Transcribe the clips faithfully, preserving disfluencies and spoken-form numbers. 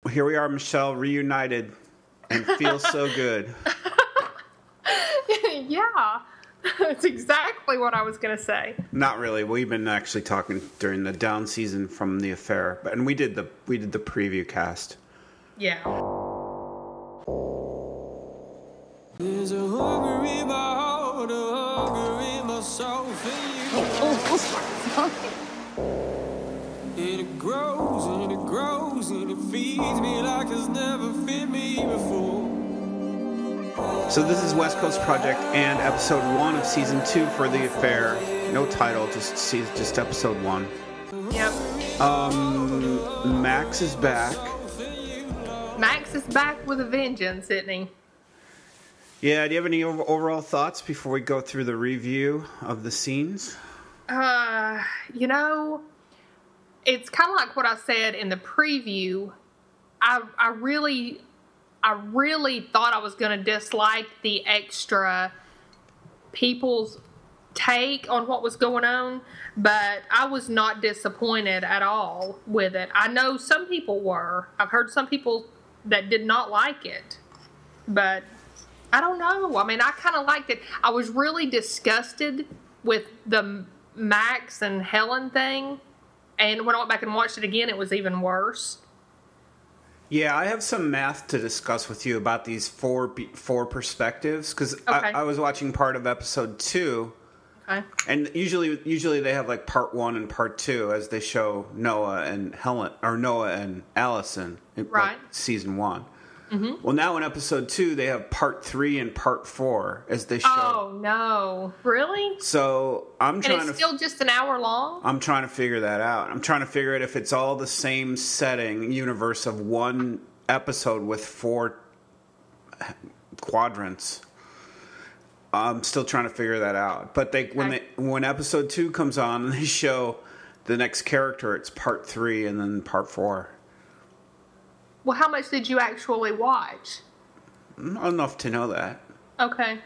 here we are, Michelle, reunited, and feels so good. Yeah, that's exactly what I was going to say. Not really. We've been actually talking during the down season from The Affair, but and we did the we did the preview cast. Yeah. There's a hunger in my heart, a hunger in my soul for you. And it grows and it grows and it feeds me like it's never fed me before. So this is West Coast Project and episode one of season two for The Affair. No title, just season, just episode one. Yep. Um, Max is back. Max is back with a vengeance, isn't he? Yeah, do you have any overall thoughts before we go through the review of the scenes? Uh, you know, it's kind of like what I said in the preview. I I really, I really thought I was going to dislike the extra people's take on what was going on, but I was not disappointed at all with it. I know some people were. I've heard some people that did not like it, but I don't know. I mean, I kind of liked it. I was really disgusted with the Max and Helen thing, and when I went back and watched it again, it was even worse. Yeah, I have some math to discuss with you about these four four perspectives, because Okay. I, I was watching part of episode two, Okay. and usually usually they have like part one and part two as they show Noah and Helen, or Noah and Allison, in Right. like season one. Mm-hmm. Well, now in episode two, they have part three and part four as they show. Oh no! Really? So I'm And trying it's to. still just an hour long? I'm trying to figure that out. I'm trying to figure out if it's all the same setting, universe of one episode with four quadrants. I'm still trying to figure that out. But they when Okay. they when episode two comes on and they show the next character, it's part three and then part four. Well, how much did you actually watch? Not enough to know that. Okay.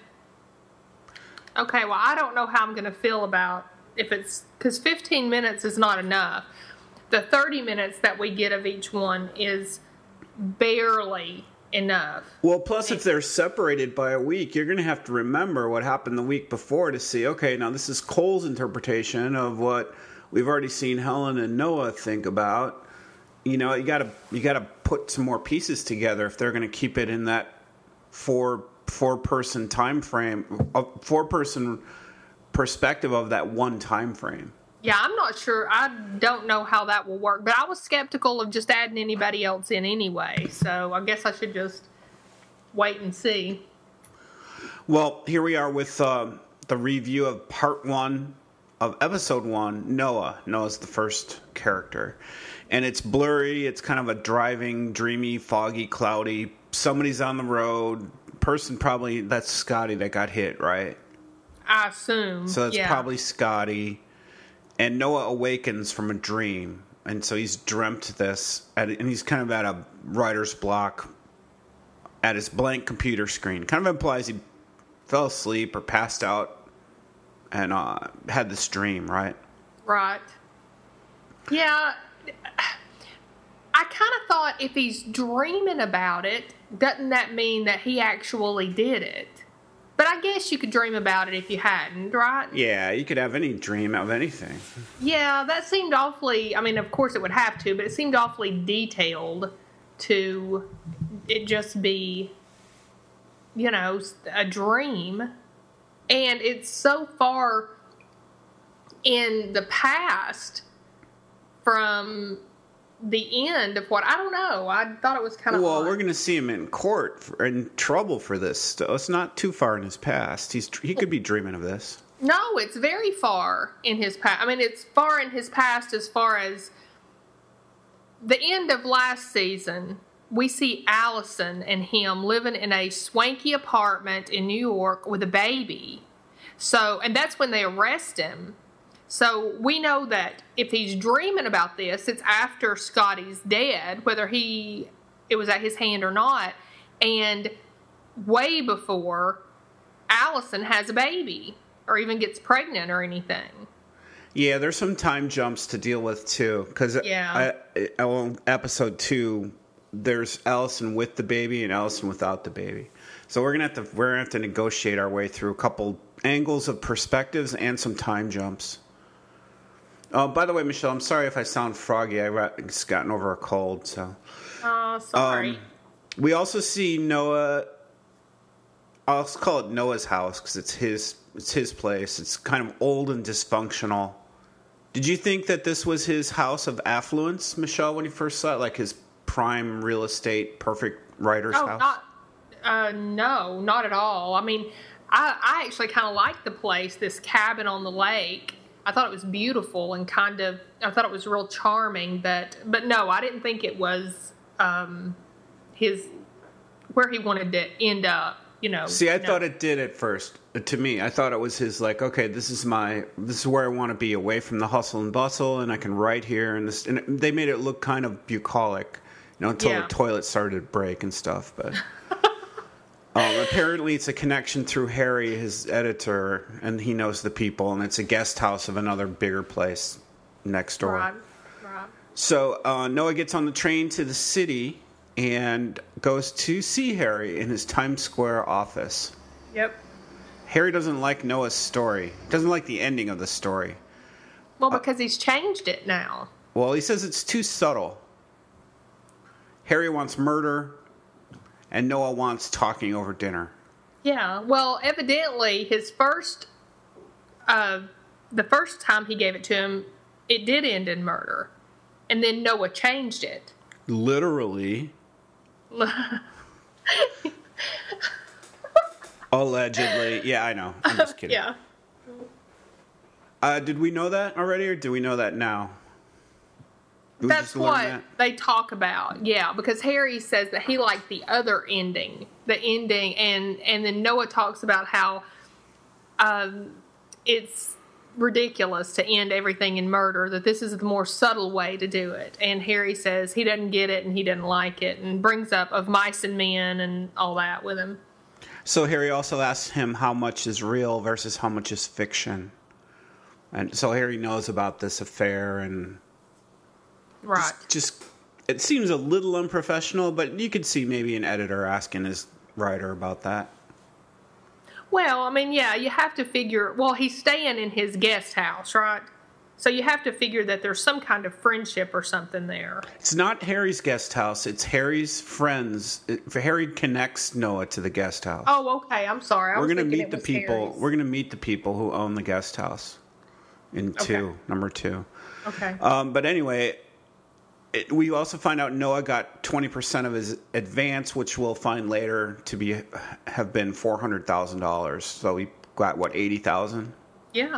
Okay, well, I don't know how I'm going to feel about if it's... Because fifteen minutes is not enough. The thirty minutes that we get of each one is barely enough. Well, plus if they're separated by a week, you're going to have to remember what happened the week before to see, okay, now this is Cole's interpretation of what we've already seen Helen and Noah think about. You know, you got to you got to put some more pieces together if they're going to keep it in that four four person time frame, a four person perspective of that one time frame. Yeah, I'm not sure. I don't know how that will work. But I was skeptical of just adding anybody else in anyway. So I guess I should just wait and see. Well, here we are with uh, the review of part one of episode one, Noah. Noah's the first character. And it's blurry. It's kind of a driving, dreamy, foggy, cloudy. Somebody's on the road. Person probably, that's Scotty that got hit, right? I assume. So it's yeah. probably Scotty. And Noah awakens from a dream. And so he's dreamt this. At, and he's kind of at a writer's block at his blank computer screen. Kind of implies he fell asleep or passed out and uh, had this dream, right? Right. Yeah. I kind of thought if he's dreaming about it, doesn't that mean that he actually did it? But I guess you could dream about it if you hadn't, right? Yeah, you could have any dream of anything. Yeah, that seemed awfully, I mean, of course it would have to, but it seemed awfully detailed to it just be, you know, a dream. And it's so far in the past from the end of what, I don't know. I thought it was kind of Well, odd. we're going to see him in court for, in trouble for this. So it's not too far in his past. He's he could be dreaming of this. No, it's very far in his past. I mean, it's far in his past as far as the end of last season. We see Allison and him living in a swanky apartment in New York with a baby. So, and that's when they arrest him. So we know that if he's dreaming about this, it's after Scotty's dead, whether he it was at his hand or not, and way before Allison has a baby or even gets pregnant or anything. Yeah, there's some time jumps to deal with too, because Yeah. episode two, there's Allison with the baby and Allison without the baby. So we're gonna have to we're gonna have to negotiate our way through a couple angles of perspectives and some time jumps. Oh, by the way, Michelle, I'm sorry if I sound froggy. I've just gotten over a cold, so. Oh, sorry. Um, we also see Noah. I'll call it Noah's house because it's his. It's his place. It's kind of old and dysfunctional. Did you think that this was his house of affluence, Michelle, when you first saw it, like his prime real estate, perfect writer's oh, house? Not, uh, no, not at all. I mean, I, I actually kind of liked the place, this cabin on the lake. I thought it was beautiful and kind of, I thought it was real charming, but, but no, I didn't think it was um, his, where he wanted to end up, you know. See, I no. thought it did at first. To me, I thought it was his, like, okay, this is my, this is where I want to be, away from the hustle and bustle, and I can write here, and this, and they made it look kind of bucolic, you know, until Yeah. the toilet started to break and stuff, but... Um, apparently, it's a connection through Harry, his editor, and he knows the people, and it's a guest house of another bigger place next door. Right, right. So uh, Noah gets on the train to the city and goes to see Harry in his Times Square office. Yep. Harry doesn't like Noah's story. Doesn't like the ending of the story. Well, because he's changed it now. Well, he says it's too subtle. Harry wants murder, and Noah wants talking over dinner. Yeah, well, evidently his first, uh, the first time he gave it to him, it did end in murder. And then Noah changed it. Literally. Allegedly. Yeah, I know. I'm just kidding. Yeah. Uh, did we know that already, or do we know that now? Did we That's just learn what that? they talk about. Yeah, because Harry says that he liked the other ending, the ending, and and then Noah talks about how um, it's ridiculous to end everything in murder, that this is the more subtle way to do it. And Harry says he doesn't get it and he doesn't like it, and brings up Of Mice and Men and all that with him. So Harry also asks him how much is real versus how much is fiction. And so Harry knows about this affair, and Right. just, just it seems a little unprofessional, but you could see maybe an editor asking his writer about that. Well, I mean, yeah, you have to figure, well, he's staying in his guest house, right? So you have to figure that there's some kind of friendship or something there. It's not Harry's guest house. It's Harry's friends. It, Harry connects Noah to the guest house. Oh, okay. I'm sorry. I We're was going to thinking meet it the was people. Harry's. We're going to meet the people who own the guest house in two, Okay. number two. Okay. Um, but anyway, it, we also find out Noah got twenty percent of his advance, which we'll find later to be have been four hundred thousand dollars. So he got, what, eighty thousand dollars? Yeah.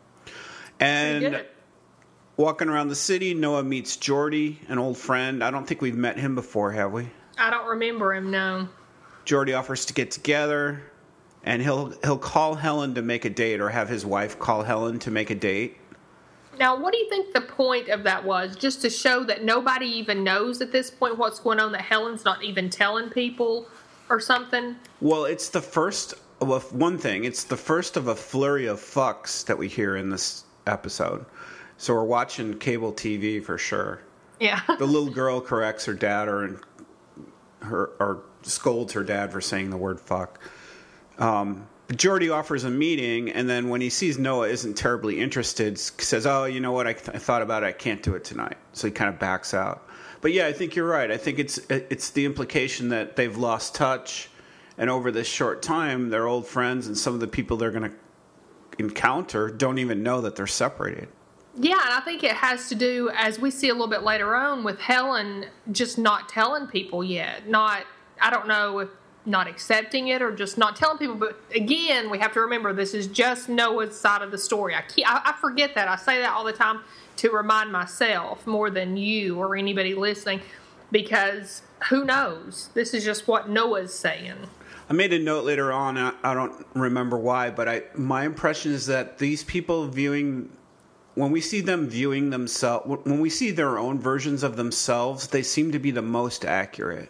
And Pretty good. walking around the city, Noah meets Geordie, an old friend. I don't think we've met him before, have we? I don't remember him, no. Geordie offers to get together, and he'll he'll call Helen to make a date, or have his wife call Helen to make a date. Now, what do you think the point of that was? Just to show that nobody even knows at this point what's going on, that Helen's not even telling people or something? Well, it's the first of a, one thing. It's the first of a flurry of fucks that we hear in this episode. So we're watching cable T V for sure. Yeah. The little girl corrects her dad, or her or scolds her dad for saying the word fuck. Um, Geordie offers a meeting, and then when he sees Noah isn't terribly interested, says, "Oh, you know what? I, th- I thought about it. I can't do it tonight." So he kind of backs out. But yeah, I think you're right. I think it's it's the implication that they've lost touch, and over this short time, they're old friends, and some of the people they're going to encounter don't even know that they're separated. Yeah, and I think it has to do, as we see a little bit later on, with Helen just not telling people yet. Not, I don't know if not accepting it or just not telling people. But again, we have to remember this is just Noah's side of the story. I, keep, I, I forget that. I say that all the time to remind myself more than you or anybody listening, because who knows? This is just what Noah's saying. I made a note later on. I, I don't remember why, but I my impression is that these people viewing, when we see them viewing themselves, when we see their own versions of themselves, they seem to be the most accurate.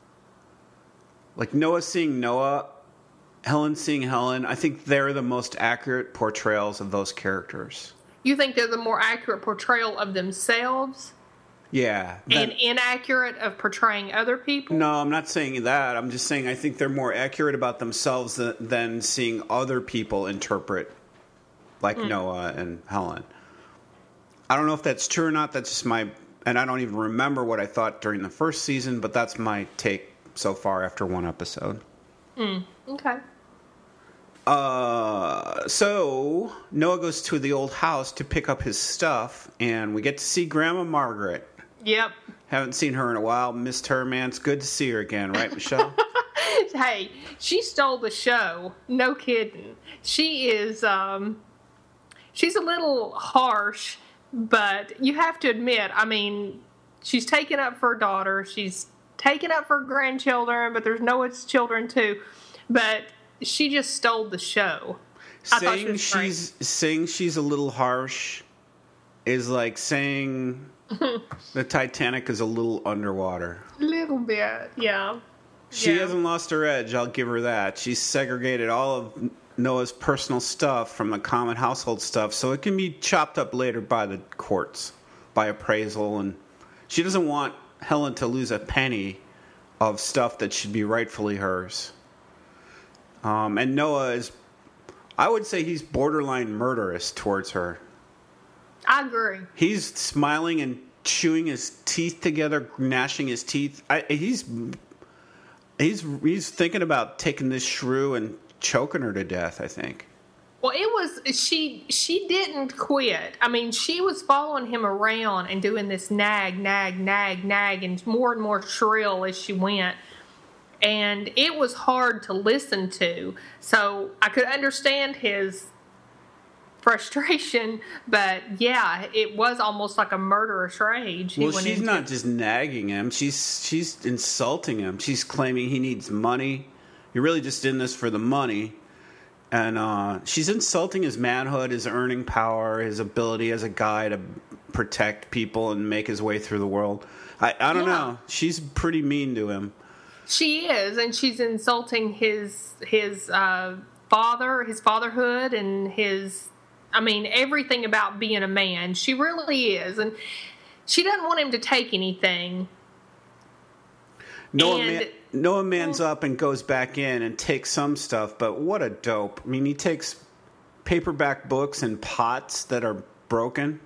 Like Noah seeing Noah, Helen seeing Helen, I think they're the most accurate portrayals of those characters. You think they're the more accurate portrayal of themselves? Yeah. That, and inaccurate of portraying other people. no, I'm not saying that. I'm just saying I think they're more accurate about themselves than, than seeing other people interpret, like mm. Noah and Helen. I don't know if that's true or not. That's just my... And I don't even remember what I thought during the first season, but that's my take so far after one episode. Mm, okay. Uh, so Noah goes to the old house to pick up his stuff, and we get to see Grandma Margaret. Yep. Haven't seen her in a while. Missed her, man. It's good to see her again, right, Michelle? Hey, she stole the show. No kidding. She is, um, she's a little harsh, but you have to admit, I mean, she's taken up for her daughter. She's taken up for her grandchildren, but there's Noah's children too. But she just stole the show. Saying she she's saying she's a little harsh is like saying the Titanic is a little underwater. A little bit, yeah. She yeah. hasn't lost her edge, I'll give her that. She's segregated all of Noah's personal stuff from the common household stuff, so it can be chopped up later by the courts, by appraisal, and she doesn't want Helen to lose a penny of stuff that should be rightfully hers. Um, and Noah is, I would say he's borderline murderous towards her. I agree. He's smiling and chewing his teeth together, gnashing his teeth. I, he's he's he's thinking about taking this shrew and choking her to death, I think. Well, it was, she she didn't quit. I mean, she was following him around and doing this nag, nag, nag, nag, and more and more shrill as she went. And it was hard to listen to. So I could understand his frustration, but yeah, it was almost like a murderous rage. Well, she's not just nagging him. She's she's insulting him. She's claiming he needs money. You're really just in this for the money. And uh, she's insulting his manhood, his earning power, his ability as a guy to protect people and make his way through the world. I, I don't yeah. know. She's pretty mean to him. She is, and she's insulting his his uh, father, his fatherhood, and his, I mean, everything about being a man. She really is, and she doesn't want him to take anything. Noah, and, man, Noah mans up and goes back in and takes some stuff, but what a dope. I mean, he takes paperback books and pots that are broken.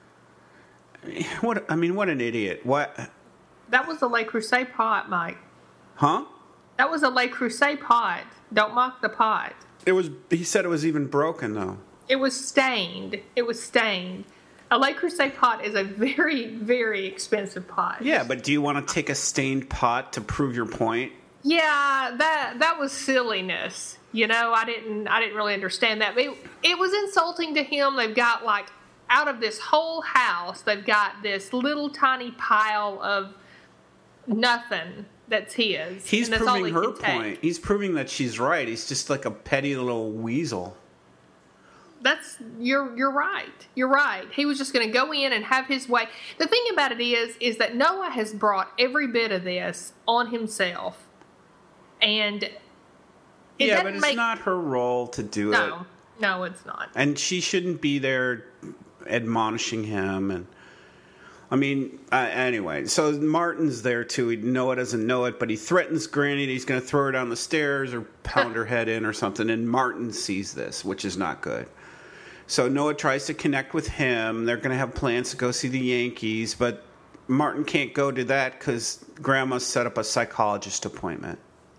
What I mean, what an idiot. What? That was the Le Creuset pot, Mike. Huh? That was a Le Creuset pot. Don't mock the pot. It was. He said it was even broken, though. It was stained. It was stained. A Le Creuset pot is a very, very expensive pot. Yeah, but do you want to take a stained pot to prove your point? Yeah, that that was silliness. You know, I didn't I didn't really understand that. But it, it was insulting to him. They've got, like, out of this whole house, they've got this little tiny pile of nothing that's his. He's that's proving her point. Take. He's proving that she's right. He's just like a petty little weasel. That's you're you're right. You're right. He was just going to go in and have his way. The thing about it is, is that Noah has brought every bit of this on himself, and it yeah, but it's make, not her role to do no, it. No, no, it's not. And she shouldn't be there admonishing him. And I mean, uh, anyway, so Martin's there too. He, Noah doesn't know it, but he threatens Granny that he's going to throw her down the stairs or pound her head in or something. And Martin sees this, which is not good. So Noah tries to connect with him. They're going to have plans to go see the Yankees, but Martin can't go to that because Grandma set up a psychologist appointment.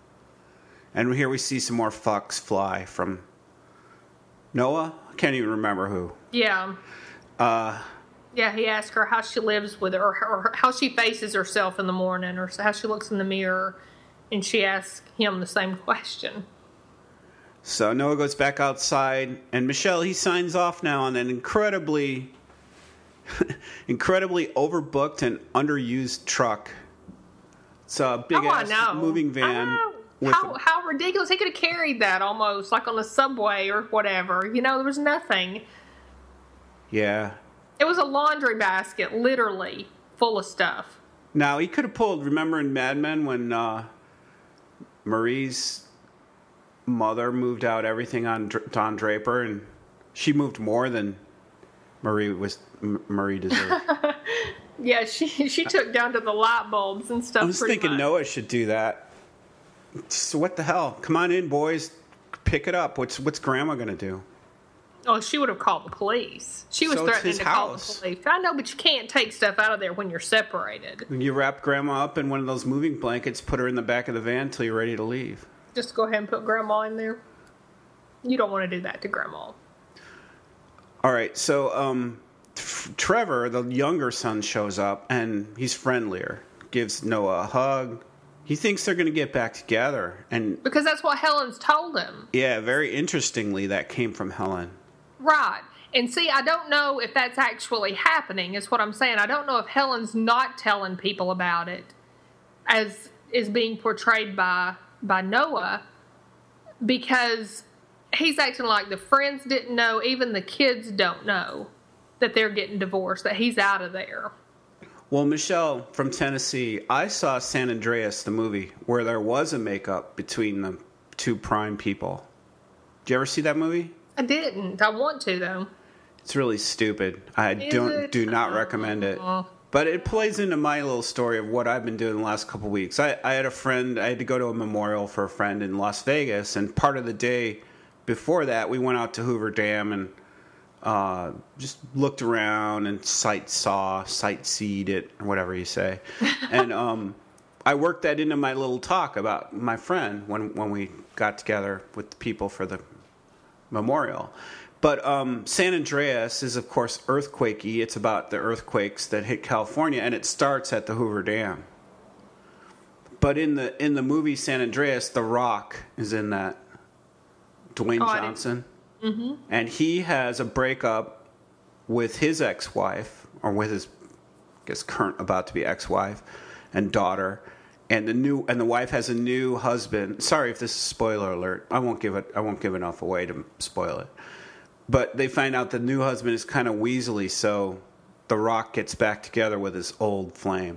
And here we see some more fucks fly from Noah. I can't even remember who. Yeah. Uh, yeah, he asked her how she lives with her, or, or how she faces herself in the morning, or how she looks in the mirror, and she asked him the same question. So Noah goes back outside, and Michelle, he signs off now on an incredibly, incredibly overbooked and underused truck. It's a big-ass oh, moving van. With how, a, how ridiculous. He could have carried that almost, like on the subway or whatever. You know, there was nothing. Yeah. It was a laundry basket, literally, full of stuff. Now, he could have pulled, remember in Mad Men when uh, Marie's mother moved out everything on Don Draper, and she moved more than Marie was Marie deserved. Yeah, she she took down to the light bulbs and stuff. I was pretty thinking much. Noah should do that. So what the hell? Come on in, boys. Pick it up. What's what's Grandma gonna do? Oh, she would have called the police. She was So it's threatening his to call the house. police. I know, but you can't take stuff out of there when you're separated. You wrap Grandma up in one of those moving blankets, put her in the back of the van until you're ready to leave. Just go ahead and put Grandma in there. You don't want to do that to Grandma. All right, so um, F- Trevor, the younger son, shows up, and he's friendlier. Gives Noah a hug. He thinks they're going to get back together. And, Because that's what Helen's told him. yeah, very interestingly, that came from Helen. Right. And see, I don't know if that's actually happening, is what I'm saying. I don't know if Helen's not telling people about it, as is being portrayed by by Noah, because he's acting like the friends didn't know, even the kids don't know that they're getting divorced, that he's out of there. Well, Michelle from Tennessee, I saw San Andreas, the movie, where there was a makeup between the two prime people. Did you ever see that movie? I didn't. I want to, though. It's really stupid. I Is don't it? do not recommend it. Aw. But it plays into my little story of what I've been doing the last couple of weeks. I, I had a friend, I had to go to a memorial for a friend in Las Vegas, and part of the day before that, we went out to Hoover Dam and uh, just looked around and sight saw, sightseed it, or whatever you say. And um, I worked that into my little talk about my friend when, when we got together with the people for the memorial. But um, San Andreas is, of course, earthquakey. It's about the earthquakes that hit California, and it starts at the Hoover Dam. But in the in the movie San Andreas, The Rock is in that. Dwayne Oh, I didn't- Johnson. Mm-hmm. And he has a breakup with his ex-wife, or with his, I guess, current about to be ex-wife and daughter. And the new and the wife has a new husband. Sorry if this is spoiler alert. I won't give it. I won't give enough away to spoil it. But they find out the new husband is kind of weaselly, so The Rock gets back together with his old flame.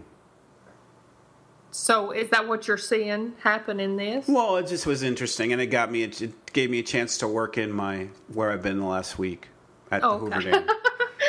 So is that what you're seeing happen in this? Well, it just was interesting, and it got me. It gave me a chance to work in my where I've been the last week at Oh, the okay. Hoover Dam.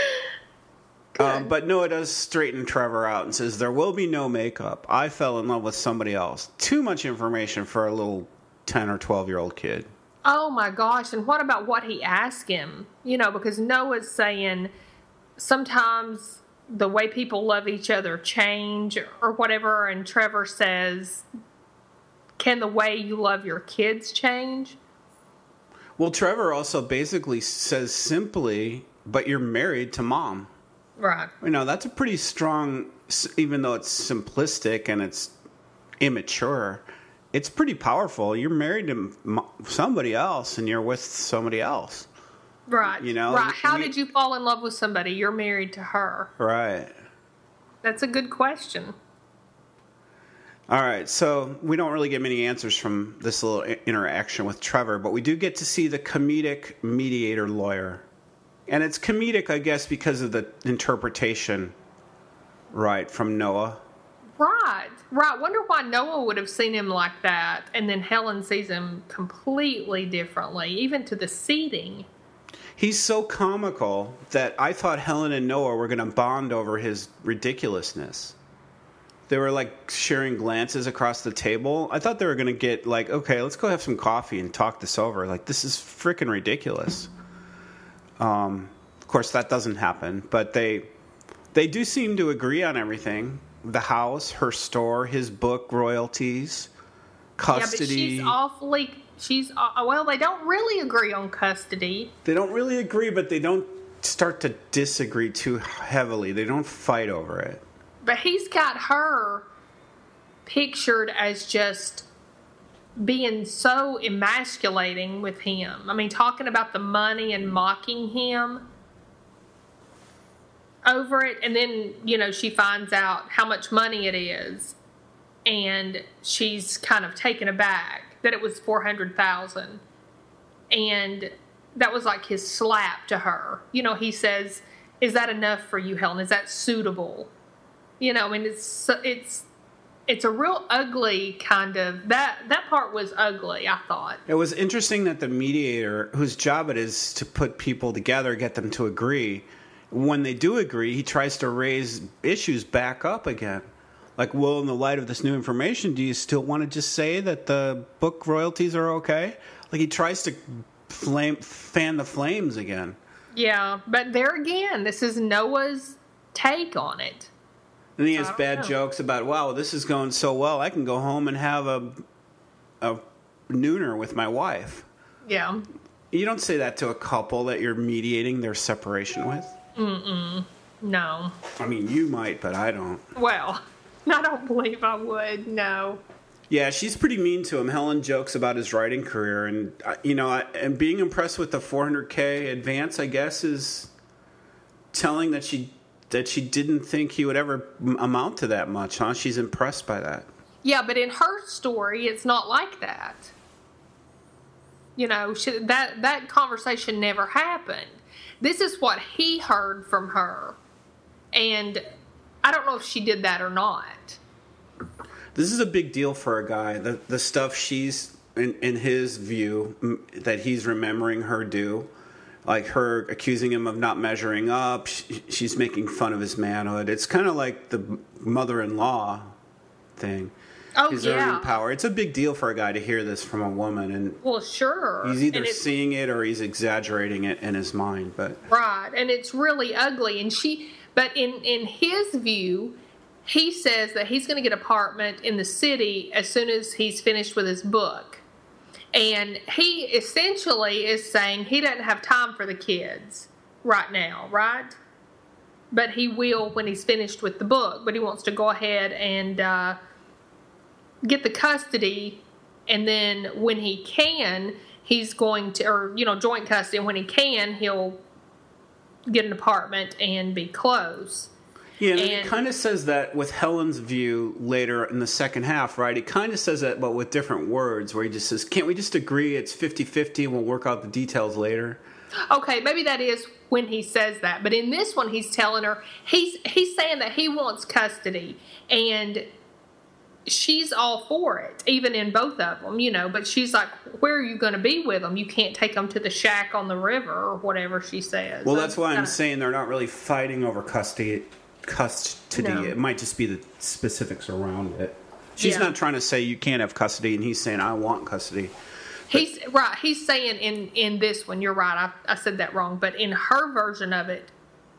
Um, but Noah does straighten Trevor out and says, there will be no makeup. I fell in love with somebody else. Too much information for a little ten or twelve-year-old kid. Oh my gosh, and what about what he asked him? You know, because Noah's saying sometimes the way people love each other change or whatever, and Trevor says, can the way you love your kids change? Well, Trevor also basically says simply, but you're married to mom. Right. You know, that's a pretty strong, even though it's simplistic and it's immature, it's pretty powerful. You're married to mo- somebody else and you're with somebody else. Right. You know, right. How we- did you fall in love with somebody? You're married to her. Right. That's a good question. All right, so we don't really get many answers from this little i- interaction with Trevor, but we do get to see the comedic mediator lawyer. And it's comedic, I guess, because of the interpretation, right, from Noah. Right. Right. Wonder why Noah would have seen him like that, and then Helen sees him completely differently, even to the seating. He's so comical that I thought Helen and Noah were going to bond over his ridiculousness. They were like sharing glances across the table. I thought they were going to get like, okay, let's go have some coffee and talk this over. Like, this is freaking ridiculous. Um, of course, that doesn't happen, but they they do seem to agree on everything. The house, her store, his book royalties, custody. Yeah, but she's awfully. She's uh, well. They don't really agree on custody. They don't really agree, but they don't start to disagree too heavily. They don't fight over it. But he's got her pictured as just being so emasculating with him. I mean, talking about the money and mocking him over it. And then, you know, she finds out how much money it is. And she's kind of taken aback that it was four hundred thousand dollars. And that was like his slap to her. You know, he says, is that enough for you, Helen? Is that suitable? You know, I mean, it's it's it's a real ugly kind of that that part was ugly, I thought. It was interesting that the mediator, whose job it is to put people together, get them to agree, when they do agree, he tries to raise issues back up again. Like, well, in the light of this new information, do you still want to just say that the book royalties are okay? Like, he tries to flame, fan the flames again. Yeah, but there again, this is Noah's take on it. And he has I don't bad know. jokes about, wow, this is going so well, I can go home and have a, a nooner with my wife. Yeah. You don't say that to a couple that you're mediating their separation with. Mm-mm. No. I mean, you might, but I don't. Well, I don't believe I would, no. Yeah, she's pretty mean to him. Helen jokes about his writing career, and uh, you know, I- and being impressed with the four hundred K advance, I guess, is telling that she that she didn't think he would ever m- amount to that much. Huh? She's impressed by that. Yeah, but in her story, it's not like that. You know, she, that that conversation never happened. This is what he heard from her, and I don't know if she did that or not. This is a big deal for a guy. The the stuff she's in, in his view m- that he's remembering her do, like her accusing him of not measuring up. She, she's making fun of his manhood. It's kind of like the mother-in-law thing. Oh, His yeah. earning power. It's a big deal for a guy to hear this from a woman, and Well, sure. he's either And it's- seeing it or he's exaggerating it in his mind. But Right, and it's really ugly. And she, but in in his view, he says that he's going to get an apartment in the city as soon as he's finished with his book, and he essentially is saying he doesn't have time for the kids right now, right? But he will when he's finished with the book. But he wants to go ahead and uh, get the custody, and then when he can, he's going to, or you know, joint custody. And when he can, he'll get an apartment and be close. yeah, and, And- it kind of says that with Helen's view later in the second half, right? It kind of says that, but with different words, where he just says, can't we just agree it's fifty-fifty and we'll work out the details later? Okay, maybe that is when he says that, but in this one, he's telling her he's he's saying that he wants custody, and she's all for it, even in both of them, you know. But she's like, "Where are you going to be with them? You can't take them to the shack on the river or whatever." She says. Well, that's why I'm kinda- saying they're not really fighting over custody. Custody. No. It might just be the specifics around it. She's Yeah. not trying to say you can't have custody, and he's saying I want custody. He's right. He's saying in in this one, you're right. I I said that wrong, but in her version of it,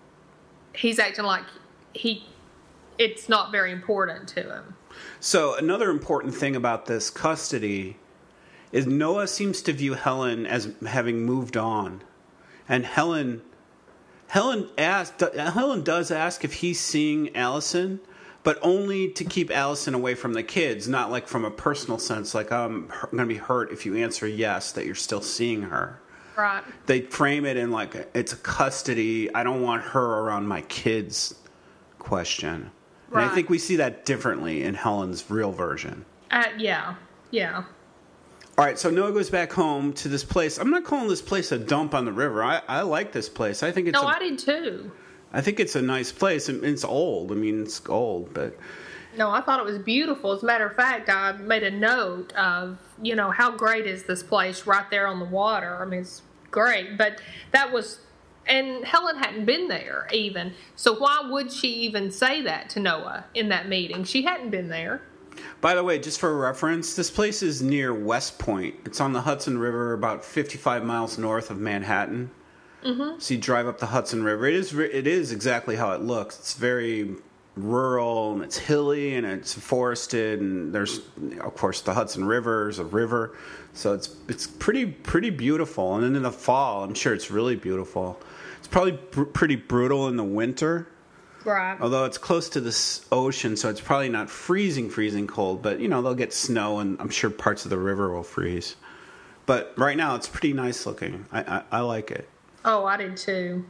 he's acting like he it's not very important to him. So another important thing about this custody is Noah seems to view Helen as having moved on, and Helen, Helen asked, Helen does ask if he's seeing Allison, but only to keep Allison away from the kids, not like from a personal sense, like I'm going to be hurt if you answer yes that you're still seeing her. Right. They frame it in like it's a custody. I don't want her around my kids question. And I Right. think we see that differently in Helen's real version. Uh, yeah. Yeah. All right, so Noah goes back home to this place. I'm not calling this place a dump on the river. I, I like this place. I think it's No, a, I did too. I think it's a nice place. And it's old. I mean, it's old, but No, I thought it was beautiful. As a matter of fact, I made a note of, you know, how great is this place right there on the water. I mean, it's great. But that was, and Helen hadn't been there even. So why would she even say that to Noah in that meeting? She hadn't been there. by the way, just for reference, this place is near West Point. It's on the Hudson River, about fifty-five miles north of Manhattan. Mm-hmm. So you drive up the Hudson River. It is it is exactly how it looks. It's very rural, and it's hilly, and it's forested, and there's, of course, the Hudson River is a river. So it's it's pretty pretty beautiful. And then in the fall, I'm sure it's really beautiful. It's probably br- pretty brutal in the winter. Right. Although it's close to this ocean, so it's probably not freezing, freezing cold. But, you know, they'll get snow, and I'm sure parts of the river will freeze. But right now, it's pretty nice looking. I, I, I like it. Oh, I did too.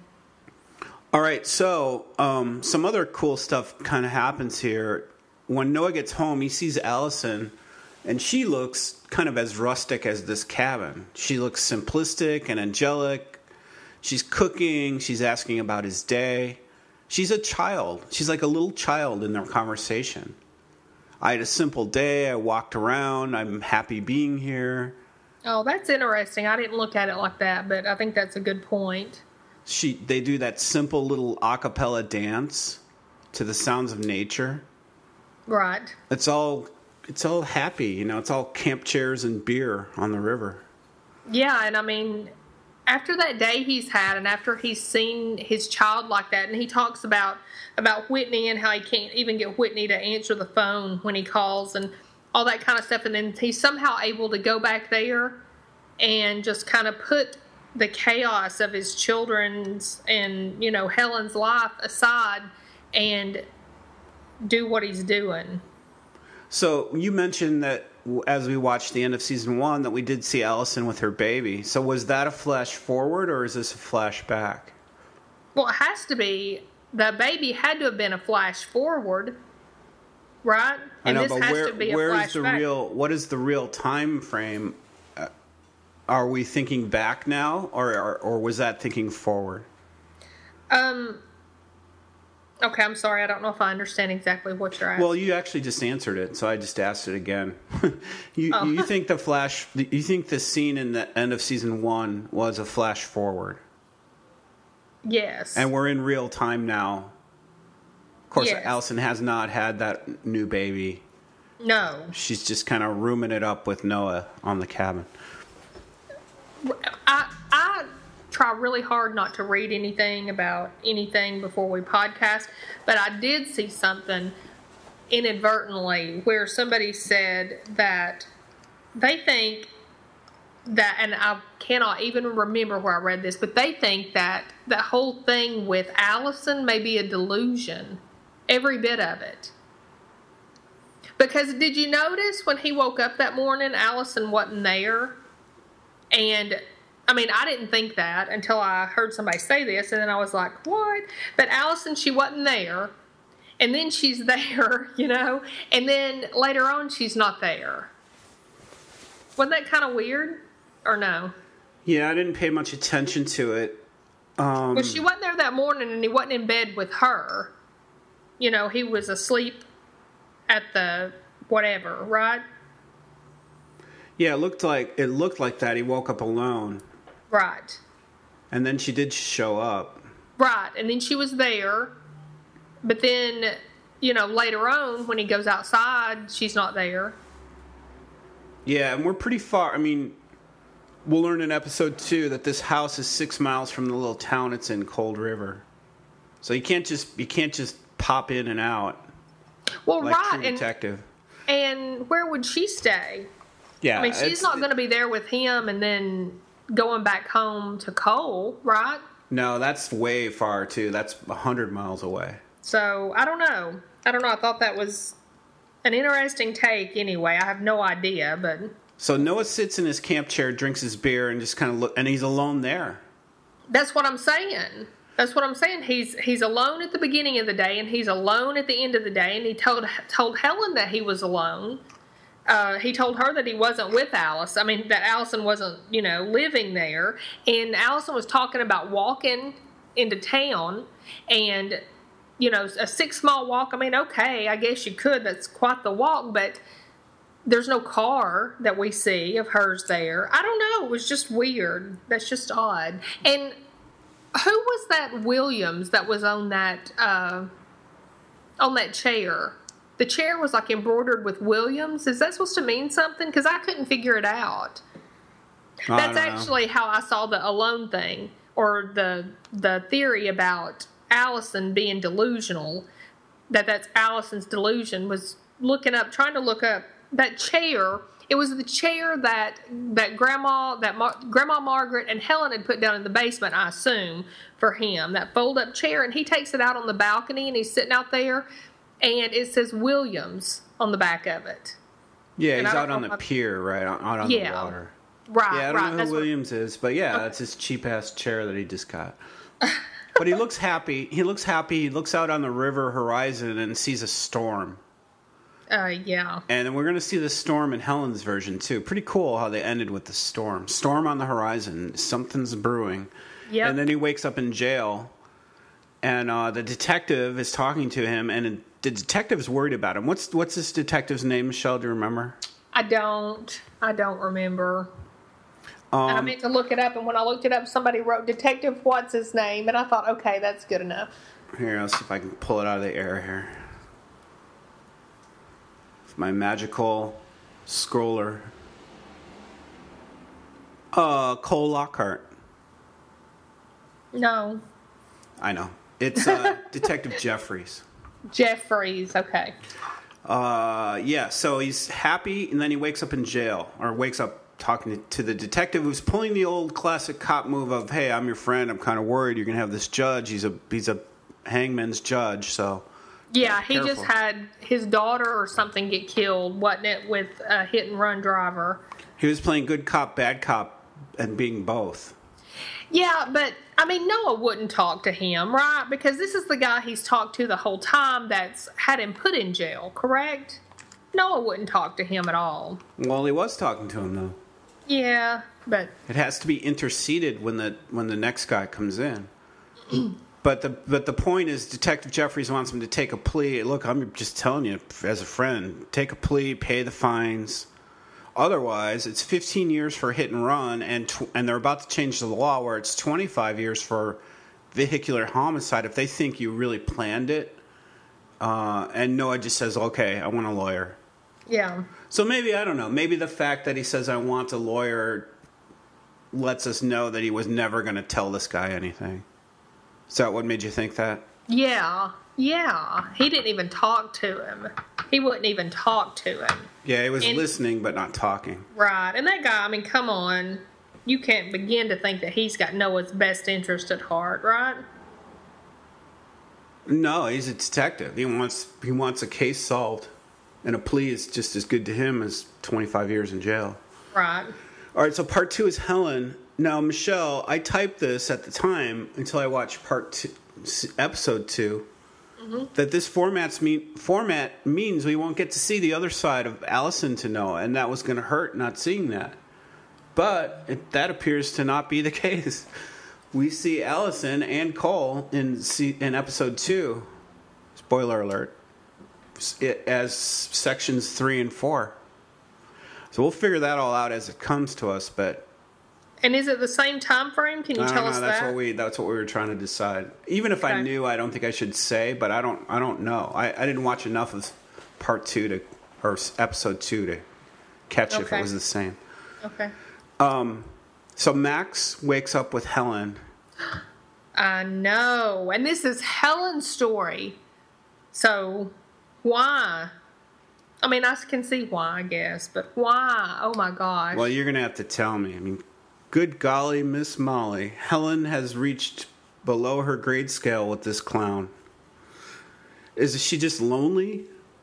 All right, so um, some other cool stuff kind of happens here. When Noah gets home, he sees Allison, and she looks kind of as rustic as this cabin. She looks simplistic and angelic. She's cooking. She's asking about his day. She's a child. She's like a little child in their conversation. I had a simple day. I walked around. I'm happy being here. Oh, that's interesting. I didn't look at it like that, but I think that's a good point. she they do that simple little a cappella dance to the sounds of nature. Right. It's all it's all happy, you know. It's all camp chairs and beer on the river. Yeah, and I mean, after that day he's had, and after he's seen his child like that, and he talks about about Whitney and how he can't even get Whitney to answer the phone when he calls and all that kind of stuff, and then he's somehow able to go back there and just kind of put the chaos of his children's and, you know, Helen's life aside and do what he's doing. So you mentioned that as we watched the end of season one that we did see Allison with her baby. So was that a flash forward or is this a flashback? Well, it has to be. The baby had to have been a flash forward, right? I know, and this but has where, to be a where's the flashback. real? What is the real time frame? Uh, are we thinking back now, or, or or was that thinking forward? Um. Okay, I'm sorry. I don't know if I understand exactly what you're asking. Well, you actually just answered it, so I just asked it again. you Oh. you think the flash? You think the scene in the end of season one was a flash forward? Yes. And we're in real time now. Of course, Yes. Allison has not had that new baby. No. She's just kind of rooming it up with Noah on the cabin. I I try really hard not to read anything about anything before we podcast, but I did see something inadvertently where somebody said that they think that, and I cannot even remember where I read this, but they think that the whole thing with Allison may be a delusion. Every bit of it. Because did you notice when he woke up that morning, Allison wasn't there? And, I mean, I didn't think that until I heard somebody say this, and then I was like, what? But Allison, she wasn't there. And then she's there, you know? And then later on, she's not there. Wasn't that kind of weird? Or no? Yeah, I didn't pay much attention to it. Um, Well, she wasn't there that morning, and he wasn't in bed with her. You know, he was asleep at the whatever, right? yeah, it looked like it looked like that. He woke up alone, Right. and then she did show up. Right. And then she was there. But then, you know, later on, when he goes outside, she's not there. Yeah, and we're pretty far. I mean, we'll learn in episode two that this house is six miles from the little town it's in, Cold River. So you can't just you can't just pop in and out Well, like right. True And, Detective. and where would she stay? Yeah, I mean, she's it's- not going to be there with him and then going back home to Cole, right? No, that's way far too. That's a hundred miles away. So, I don't know. I don't know. I thought that was an interesting take anyway. I have no idea, but... So Noah sits in his camp chair, drinks his beer, and just kind of look, and he's alone there. That's what I'm saying. That's what I'm saying. He's he's alone at the beginning of the day, and he's alone at the end of the day. And he told told Helen that he was alone. Uh, he told her that he wasn't with Alice. I mean, that Allison wasn't, you know, living there. And Allison was talking about walking into town, and you know, a six mile walk. I mean, okay, I guess you could. That's quite the walk, but there's no car that we see of hers there. I don't know. It was just weird. That's just odd. And who was that Williams that was on that uh, on that chair? The chair was like embroidered with Williams. Is that supposed to mean something? Because I couldn't figure it out. I That's don't know. actually how I saw the alone thing, or the the theory about Allison being delusional. That that's Allison's delusion. Was looking up, trying to look up that chair. It was the chair that that grandma that Mar- Grandma Margaret and Helen had put down in the basement, I assume, for him. That fold-up chair, and he takes it out on the balcony, and he's sitting out there, and it says Williams on the back of it. Yeah, And he's I out don't on know the if I- pier, right, out out on Yeah. the water. Right, Yeah, I don't right. know who That's what- Williams is, but yeah, that's his cheap-ass chair that he just got. But he looks happy. He looks happy. He looks out on the river horizon and sees a storm. Uh, yeah. And then we're going to see the storm in Helen's version, too. Pretty cool how they ended with the storm. Storm on the horizon. Something's brewing. Yep. And then he wakes up in jail, and uh, the detective is talking to him, and the detective's worried about him. What's what's this detective's name, Michelle? Do you remember? I don't. I don't remember. and I Um, meant to look it up, and when I looked it up, somebody wrote Detective What's his name, and I thought, okay, that's good enough. Here, let's see if I can pull it out of the air here. With my magical scroller. Uh, Cole Lockhart. No. I know. It's uh, Detective Jeffries. Jeffries, okay. Uh, yeah, so he's happy, and then he wakes up in jail, or wakes up talking to, to the detective who's pulling the old classic cop move of, hey, I'm your friend, I'm kind of worried you're going to have this judge. He's a he's a hangman's judge, so... Yeah, he careful. just had his daughter or something get killed, wasn't it, with a hit-and-run driver. He was playing good cop, bad cop, and being both. Yeah, but, I mean, Noah wouldn't talk to him, right? Because this is the guy he's talked to the whole time that's had him put in jail, correct? Noah wouldn't talk to him at all. Well, he was talking to him, though. Yeah, but... It has to be interceded when the when the next guy comes in. But the but the point is, Detective Jeffries wants him to take a plea. Look, I'm just telling you, as a friend, take a plea, pay the fines. Otherwise, it's fifteen years for hit and run, and tw- and they're about to change the law where it's twenty-five years for vehicular homicide if they think you really planned it. Uh, and Noah just says, okay, I want a lawyer. Yeah. So maybe, I don't know, maybe the fact that he says I want a lawyer lets us know that he was never going to tell this guy anything. Is that what made you think that? Yeah. Yeah. He didn't even talk to him. He wouldn't even talk to him. Yeah, he was And- listening but not talking. Right. And that guy, I mean, come on. You can't begin to think that he's got Noah's best interest at heart, right? No, he's a detective. He wants he wants a case solved. And a plea is just as good to him as twenty-five years in jail. Right. All right, so part two is Helen. Now, Michelle, I typed this at the time until I watched part two, episode two, mm-hmm. that this format's mean, format means we won't get to see the other side of Allison to Noah, and that was going to hurt not seeing that. But it, that appears to not be the case. We see Allison and Cole in in episode two. Spoiler alert. It, as sections three and four. So we'll figure that all out as it comes to us, but And is it the same time frame? Can you I don't tell know, us that's that? what we that's what we were trying to decide. Even if I Okay. knew, I don't think I should say, but I don't I don't know. I, I didn't watch enough of part two to or episode two to catch if Okay. it was the same. Okay. So Max wakes up with Helen. I know. And this is Helen's story. So, why? I mean, I can see why, I guess, but why? Oh my gosh. Well, you're gonna have to tell me. I mean, good golly, Miss Molly, Helen has reached below her grade scale with this clown. Is she just lonely?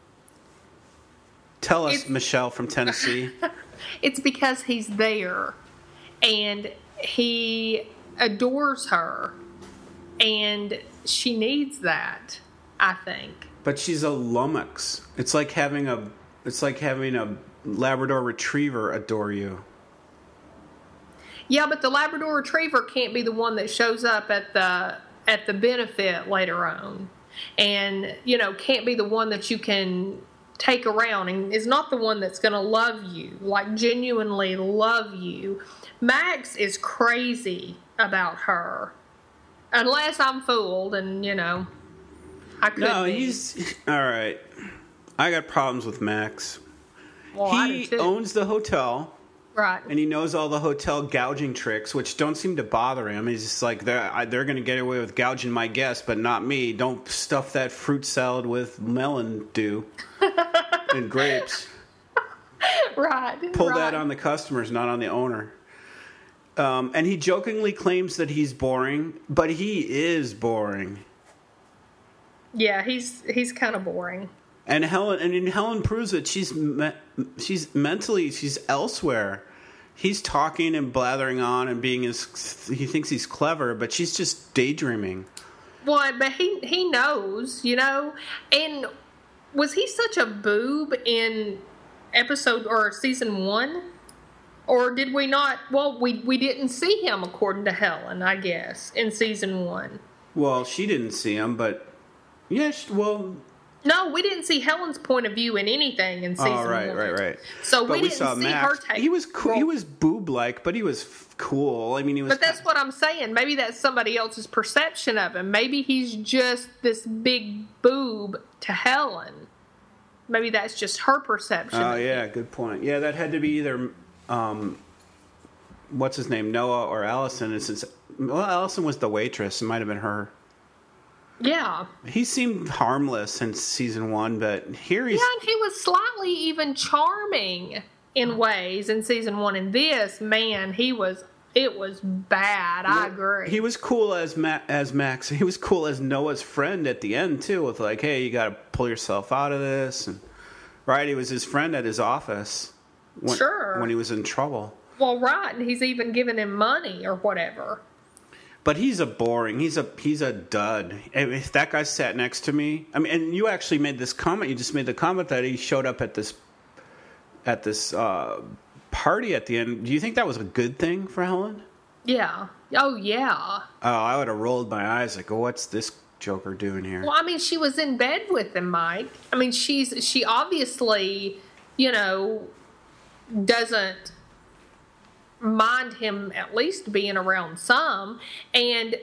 Tell us, It's- Michelle from Tennessee. It's because he's there and he adores her and she needs that, I think. But she's a lummox. It's like having a it's like having a Labrador retriever adore you. Yeah, but the Labrador Retriever can't be the one that shows up at the at the benefit later on, and you know can't be the one that you can take around, and is not the one that's going to love you, like genuinely love you. Max is crazy about her, unless I'm fooled, and you know I could. No, be. he's all right. I got problems with Max. Well, I He do too. owns the hotel. Right. And he knows all the hotel gouging tricks, which don't seem to bother him. He's just like, they're, I- they're going to get away with gouging my guests, but not me. Don't stuff that fruit salad with melon dew and grapes. Right. Pull right. that on the customers, not on the owner. Um, and he jokingly claims that he's boring, but he is boring. Yeah, he's he's kind of boring. And Helen, and Helen proves it. She's me, she's mentally she's elsewhere. He's talking and blathering on and being as he thinks he's clever, but she's just daydreaming. Well, but he he knows, you know. And was he such a boob in episode or season one, or did we not? Well, we we didn't see him according to Helen, I guess, in season one. Well, she didn't see him, but yeah, she, well, No, we didn't see Helen's point of view in anything in season Oh, right, one. right, right. So but we, we didn't saw see Max. her take. He was cool. Well, He was boob-like, but he was f- cool. I mean, he was. But that's what I'm saying. Maybe that's somebody else's perception of him. Maybe he's just this big boob to Helen. Maybe that's just her perception. Oh, of yeah, him. good point. Yeah, that had to be either, um, what's his name, Noah or Allison. And since, well, Allison was the waitress. It might have been her. Yeah. He seemed harmless in season one, but here he's... Yeah, and he was slightly even charming in ways in season one. In this, man, he was... It was bad. I agree. He was cool as Ma- as Max. He was cool as Noah's friend at the end too, with like, "Hey, you got to pull yourself out of this." And, right, he was his friend at his office. When, Sure. When he was in trouble. Well, right, and he's even giving him money or whatever. But he's a boring. He's a he's a dud. If that guy sat next to me, I mean, and you actually made this comment. You just made the comment that he showed up at this at this. Uh, party at the end. Do you think that was a good thing for Helen? Yeah. Oh, yeah. Oh, I would have rolled my eyes like, oh, what's this Joker doing here? Well, I mean, she was in bed with him, Mike. I mean, she's she obviously, you know, doesn't mind him at least being around some, and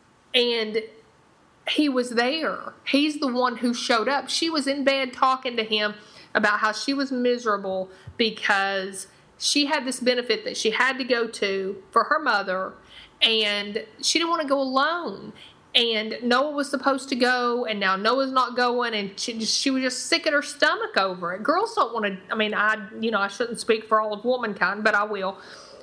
and he was there. He's the one who showed up. She was in bed talking to him about how she was miserable because she had this benefit that she had to go to for her mother, and she didn't want to go alone. And Noah was supposed to go, and now Noah's not going, and she, just, she was just sick at her stomach over it. Girls don't want to, I mean, I, you know, I shouldn't speak for all of womankind, but I will.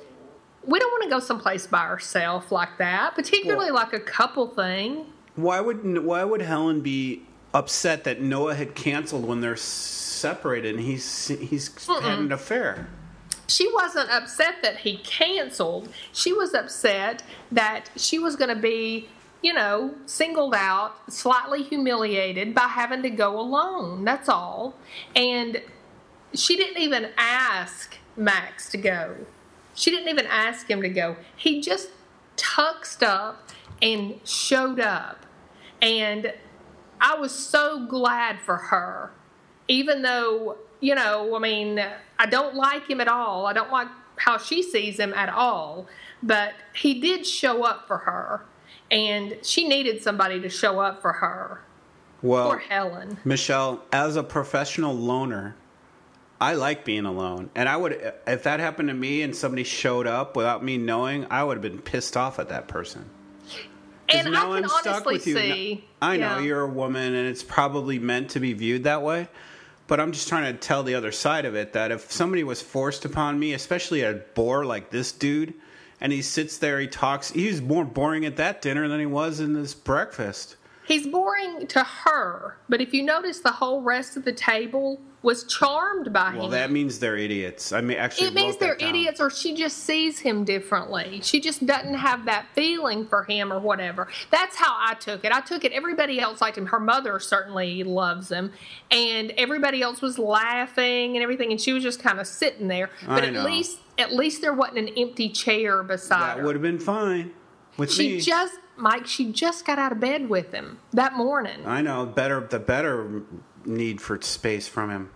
We don't want to go someplace by ourselves like that, particularly well, like a couple thing. Why would why would Helen be upset that Noah had canceled when they're separated and he's he's Mm-mm. had an affair? She wasn't upset that he canceled. She was upset that she was going to be, you know, singled out, slightly humiliated by having to go alone. That's all. And she didn't even ask Max to go. She didn't even ask him to go. He just tucked up and showed up. And I was so glad for her, even though, you know, I mean, I don't like him at all. I don't like how she sees him at all. But he did show up for her. And she needed somebody to show up for her. Well, Poor Helen. Michelle, as a professional loner, I like being alone. And I would, if that happened to me and somebody showed up without me knowing, I would have been pissed off at that person. And now I can I'm stuck honestly with you. see. I know yeah. you're a woman, and it's probably meant to be viewed that way. But I'm just trying to tell the other side of it, that if somebody was forced upon me, especially a bore like this dude, and he sits there, he talks, he was more boring at that dinner than he was in this breakfast. He's boring to her, but if you notice, the whole rest of the table was charmed by him. Well, that means they're idiots. I mean, actually, it means they're idiots, or she just sees him differently. She just doesn't have that feeling for him or whatever. That's how I took it. I took it everybody else liked him. Her mother certainly loves him, and everybody else was laughing and everything, and she was just kind of sitting there. But I at know. least, at least there wasn't an empty chair beside That her. would have been fine with She me. just, Mike, she just got out of bed with him that morning. I know, better the better need for space from him.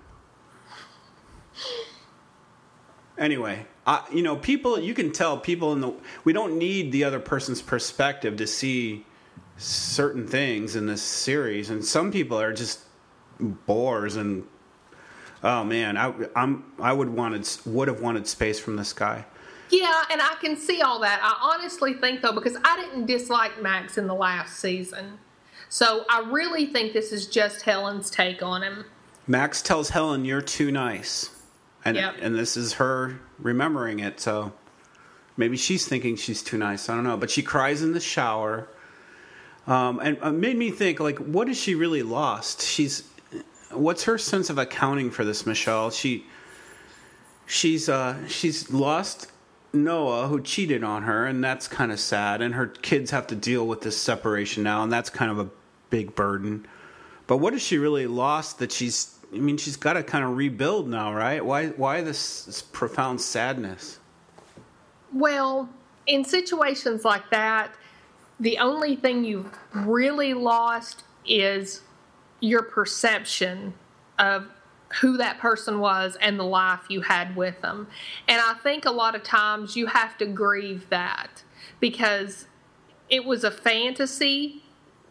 Anyway, I, you know, people, you can tell people in the, we don't need the other person's perspective to see certain things in this series. And some people are just bores and, oh man, I, I'm, I would wanted, would have wanted space from this guy. Yeah, and I can see all that. I honestly think, though, because I didn't dislike Max in the last season. So I really think this is just Helen's take on him. Max tells Helen, you're too nice. And Yep. and this is her remembering it, so maybe she's thinking she's too nice. I don't know. But she cries in the shower. Um, and it made me think, like, what has she really lost? She's, what's her sense of accounting for this, Michelle? She, she's, uh, she's lost Noah, who cheated on her, and that's kind of sad. And her kids have to deal with this separation now, and that's kind of a big burden. But what has she really lost that she's, I mean, she's got to kind of rebuild now, right? Why Why this, this profound sadness? Well, in situations like that, the only thing you've really lost is your perception of who that person was and the life you had with them. And I think a lot of times you have to grieve that because it was a fantasy,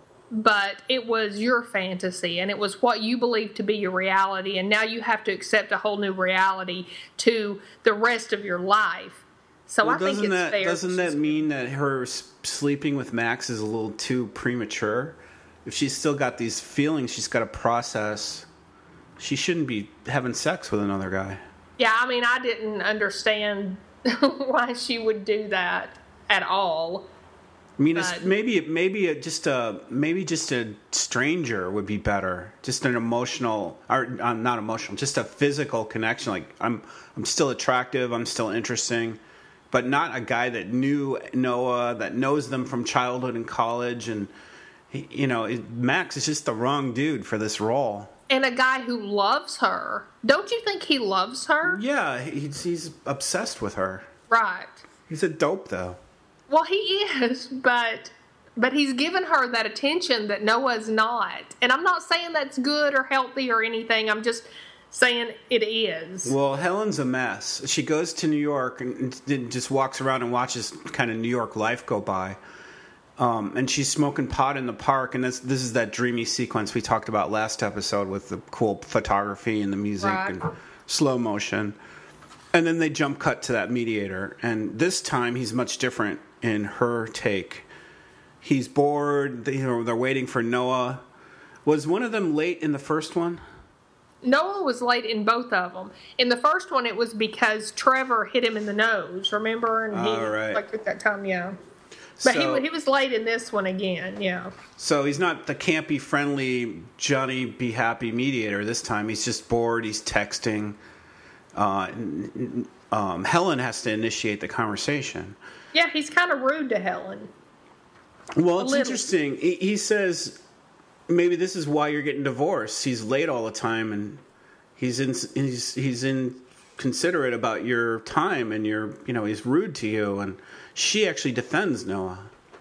but it was your fantasy and it was what you believed to be your reality. And now you have to accept a whole new reality to the rest of your life. So well, I think it's that, fair. Doesn't that mean that her sleeping with Max is a little too premature? If she's still got these feelings she's got to process, she shouldn't be having sex with another guy. Yeah, I mean, I didn't understand why she would do that at all. I mean, it's maybe maybe a, just a maybe just a stranger would be better. Just an emotional, or uh, not emotional, just a physical connection. Like I'm I'm still attractive, I'm still interesting, but not a guy that knew Noah, that knows them from childhood and college, and he, you know, it, Max is just the wrong dude for this role. And a guy who loves her. Don't you think he loves her? Yeah, he's, he's obsessed with her. Right. He's a dope, though. Well, he is, but but he's given her that attention that Noah's not. And I'm not saying that's good or healthy or anything. I'm just saying it is. Well, Helen's a mess. She goes to New York and, and just walks around and watches kind of New York life go by. Um, and she's smoking pot in the park, and this this is that dreamy sequence we talked about last episode with the cool photography and the music right. and slow motion. And then they jump cut to that mediator, and this time he's much different in her take. He's bored. They, you know, they're waiting for Noah. Was one of them late in the first one? Noah was late in both of them. In the first one, it was because Trevor hit him in the nose, remember? And he oh, right. like took that time, yeah. But so, he he was late in this one again, yeah. So he's not the campy, friendly, Johnny be happy mediator this time. He's just bored. He's texting. Uh, um, Helen has to initiate the conversation. Yeah, he's kind of rude to Helen. Well, it's interesting. He, he says maybe this is why you're getting divorced. He's late all the time, and he's in, he's he's inconsiderate about your time, and you're you know he's rude to you. And she actually defends Noah.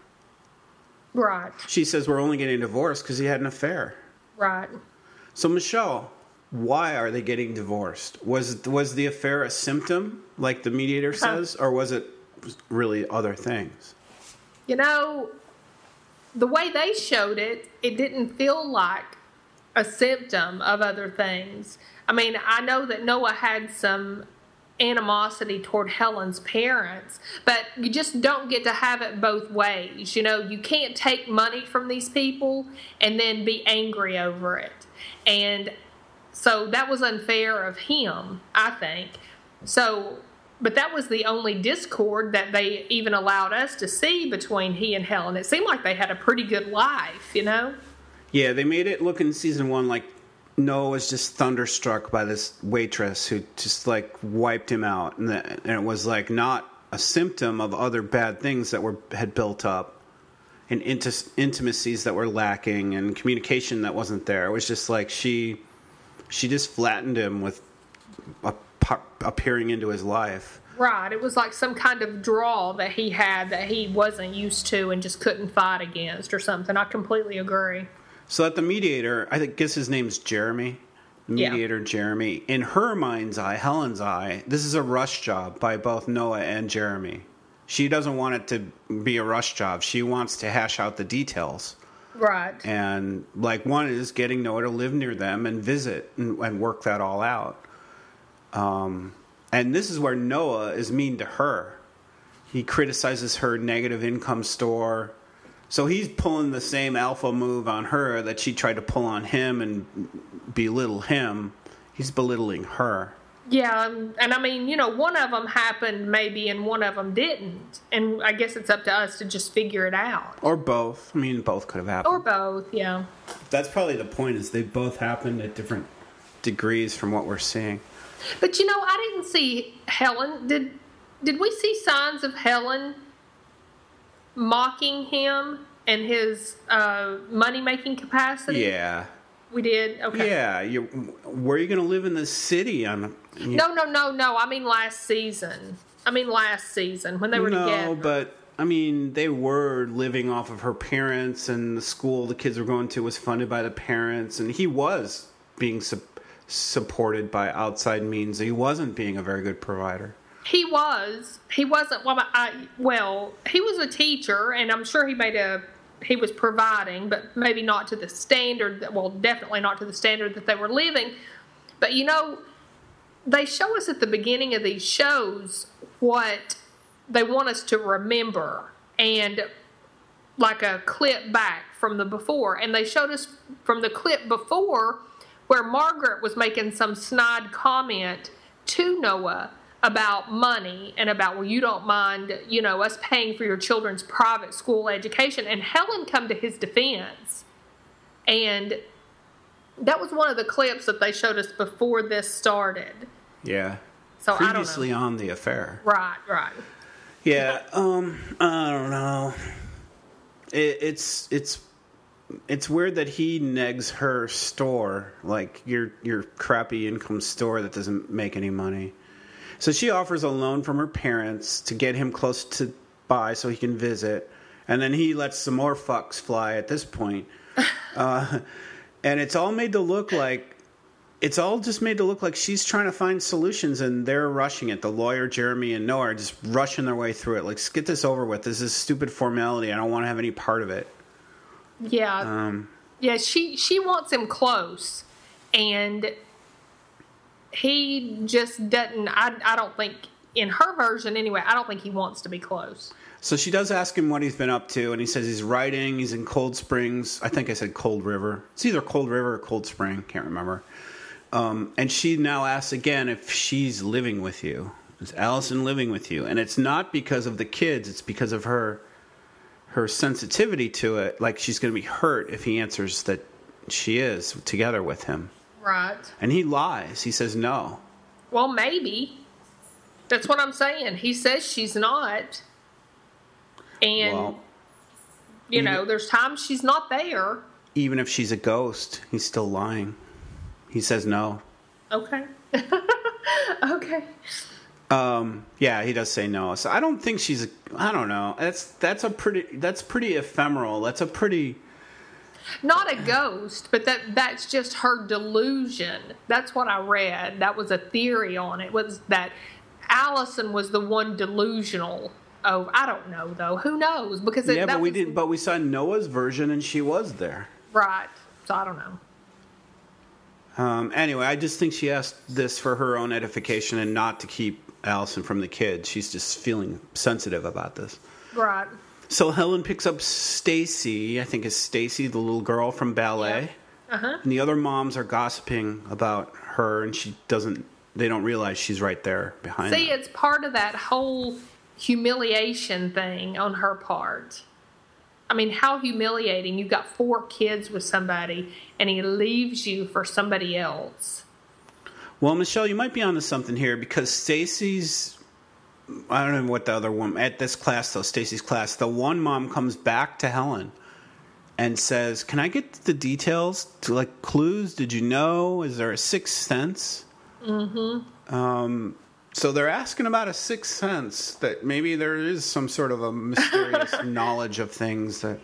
Right. She says we're only getting divorced because he had an affair. Right. So Michelle, why are they getting divorced? Was was the affair a symptom, like the mediator says, or was it really other things? You know, the way they showed it, it didn't feel like a symptom of other things. I mean, I know that Noah had some animosity toward Helen's parents, but you just don't get to have it both ways. You know, you can't take money from these people and then be angry over it. And so that was unfair of him, I think. So, but that was the only discord that they even allowed us to see between he and Helen. It seemed like they had a pretty good life, you know? Yeah, they made it look in season one like Noah was just thunderstruck by this waitress who just like wiped him out, and, the, and it was like not a symptom of other bad things that were had built up, and int- intimacies that were lacking, and communication that wasn't there. It was just like she, she just flattened him with a, appearing into his life. Right. It was like some kind of draw that he had that he wasn't used to and just couldn't fight against or something. I completely agree. So that the mediator, I think, guess his name's Jeremy. Mediator yeah. Jeremy. In her mind's eye, Helen's eye, this is a rush job by both Noah and Jeremy. She doesn't want it to be a rush job. She wants to hash out the details. Right. And, like, one is getting Noah to live near them and visit and, and work that all out. Um, and this is where Noah is mean to her. He criticizes her negative income store. So he's pulling the same alpha move on her that she tried to pull on him and belittle him. He's belittling her. Yeah, and, and I mean, you know, one of them happened maybe and one of them didn't. And I guess it's up to us to just figure it out. Or both. I mean, both could have happened. Or both, yeah. That's probably the point, is they both happened at different degrees from what we're seeing. But, you know, I didn't see Helen. Did did we see signs of Helen mocking him and his uh, money-making capacity? Yeah. We did? Okay. Yeah. You, where are you going to live in the city? On? You, no, no, no, no. I mean last season. I mean last season when they were no, together. No, but I mean, they were living off of her parents, and the school the kids were going to was funded by the parents, and he was being su- supported by outside means. He wasn't being a very good provider. He was. He wasn't. Well, I, well, he was a teacher, and I'm sure he made a. He was providing, but maybe not to the standard. That, well, definitely not to the standard that they were living. But you know, they show us at the beginning of these shows what they want us to remember, and like a clip back from the before. And they showed us from the clip before where Margaret was making some snide comment to Noah about money and about, well, you don't mind, you know, us paying for your children's private school education. And Helen come to his defense. And that was one of the clips that they showed us before this started. Yeah. So Previously I don't know. on the affair. Right, right. Yeah, um, I don't know. It, it's it's it's weird that he negs her store, like your your crappy income store that doesn't make any money. So she offers a loan from her parents to get him close to by so he can visit, and then he lets some more fucks fly at this point. uh, and it's all made to look like It's all just made to look like she's trying to find solutions, and they're rushing it. The lawyer, Jeremy, and Noah are just rushing their way through it. Like, get this over with. This is stupid formality. I don't want to have any part of it. Yeah. Um, yeah, she, she wants him close, and he just doesn't, I, I don't think, in her version anyway, I don't think he wants to be close. So she does ask him what he's been up to, and he says he's writing. He's in Cold Springs. I think I said Cold River. It's either Cold River or Cold Spring. Can't remember. Um, and she now asks again if she's living with you. Is Allison living with you? And it's not because of the kids. It's because of her her sensitivity to it. Like, she's going to be hurt if he answers that she is together with him. Right. And he lies. He says no. Well, maybe. That's what I'm saying. He says she's not. And, Well, you even- know, there's times she's not there. Even if she's a ghost, he's still lying. He says no. Okay. Okay. Um, yeah, he does say no. So I don't think she's. A, I don't know. That's that's a pretty. That's pretty ephemeral. That's a pretty. Not a ghost, but that that's just her delusion. That's what I read. That was a theory on it. Was that Allison was the one delusional. Oh, I don't know though. Who knows? Because it, Yeah, that but we was, did. But we saw Noah's version, and she was there. Right. So I don't know. Um, anyway, I just think she asked this for her own edification and not to keep Allison from the kids. She's just feeling sensitive about this. Right. So Helen picks up Stacy. I think it's Stacy, the little girl from ballet. Yeah. Uh-huh. And the other moms are gossiping about her, and she doesn't. They don't realize she's right there behind See, them. it's part of that whole humiliation thing on her part. I mean, how humiliating. You've got four kids with somebody, and he leaves you for somebody else. Well, Michelle, you might be onto something here, because Stacy's, I don't know what the other one, at this class though, Stacy's class, the one mom comes back to Helen and says, can I get the details to, like, clues? Did you know? Is there a sixth sense? Mm-hmm. Um, so they're asking about a sixth sense, that maybe there is some sort of a mysterious knowledge of things that,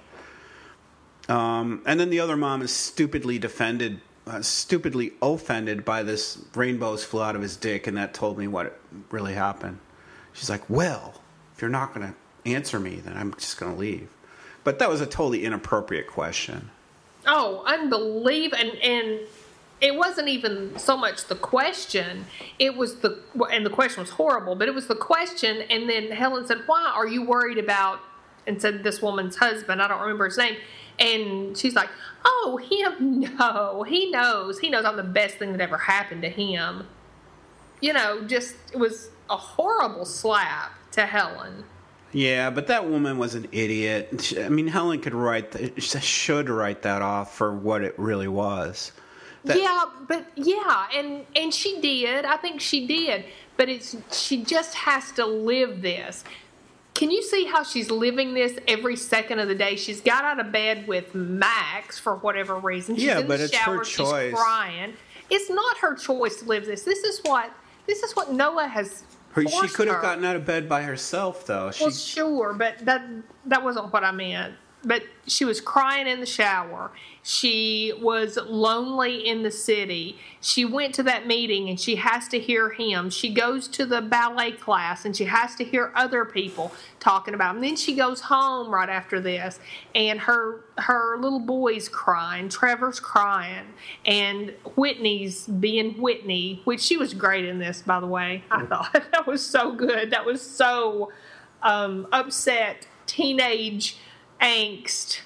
um, and then the other mom is stupidly defended Uh, stupidly offended by this rainbows flew out of his dick, and that told me what really happened. She's like, well, if you're not going to answer me, then I'm just going to leave. But that was a totally inappropriate question. Oh, unbelievable. And, and it wasn't even so much the question. It was the, and the question was horrible, but it was the question. And then Helen said, why are you worried about, and said this woman's husband, I don't remember his name. And she's like, oh, him, no, he knows. He knows I'm the best thing that ever happened to him. You know, just, it was a horrible slap to Helen. Yeah, but that woman was an idiot. She, I mean, Helen could write, th- should write that off for what it really was. That, yeah, but yeah, and, and she did. I think she did. But it's she just has to live this. Can you see how she's living this every second of the day? She's got out of bed with Max for whatever reason. She's Yeah, in but the it's her shower, choice. She's crying. It's not her choice to live this. This is what this is what Noah has Her, she forced could have her. gotten out of bed by herself, though. She, Well, sure, but that that wasn't what I meant. But she was crying in the shower. She was lonely in the city. She went to that meeting and she has to hear him. She goes to the ballet class and she has to hear other people talking about him. And then she goes home right after this, and her her little boy's crying. Trevor's crying, and Whitney's being Whitney, which she was great in this, by the way. I thought that was so good. That was so um, upset teenage angst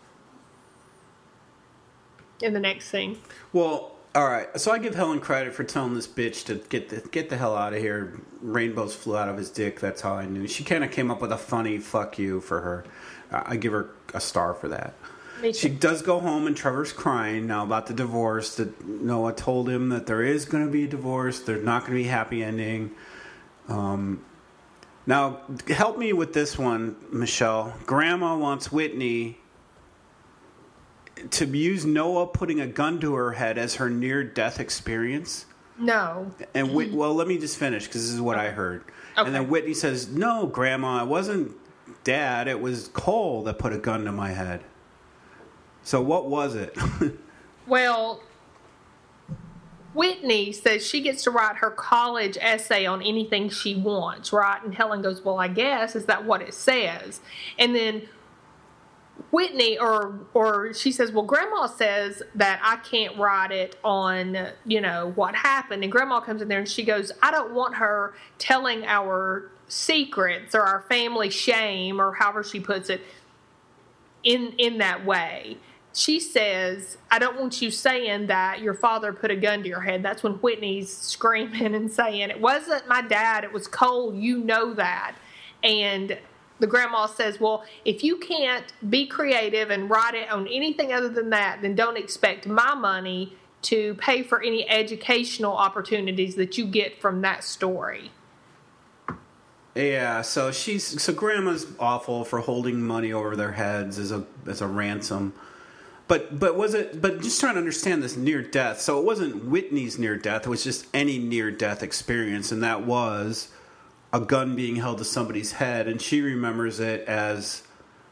in the next scene. well, all right. So I give Helen credit for telling this bitch to get the get the hell out of here. Rainbows flew out of his dick. That's how I knew. She kind of came up with a funny "fuck you" for her. Uh, I give her a star for that. Me She too. does go home, and Trevor's crying now about the divorce. That Noah told him that there is going to be a divorce. There's not going to be a happy ending. Um, now, help me with this one, Michelle. Grandma wants Whitney to use Noah putting a gun to her head as her near-death experience. No. And Whit- well, let me just finish because this is what I heard. Okay. And then Whitney says, "No, Grandma, it wasn't Dad. It was Cole that put a gun to my head." So what was it? Well, Whitney says she gets to write her college essay on anything she wants, right? And Helen goes, well, I guess, is that what it says? And then Whitney, or or she says, well, Grandma says that I can't write it on, you know, what happened. And Grandma comes in there and she goes, I don't want her telling our secrets or our family shame, or however she puts it, in in that way. She says, I don't want you saying that your father put a gun to your head. That's when Whitney's screaming and saying, it wasn't my dad, it was Cole, you know that. And the grandma says, well, if you can't be creative and write it on anything other than that, then don't expect my money to pay for any educational opportunities that you get from that story. Yeah, so she's so Grandma's awful for holding money over their heads as a as a ransom. But but was it? But just trying to understand this near death. So it wasn't Whitney's near death. It was just any near death experience, and that was a gun being held to somebody's head, and she remembers it as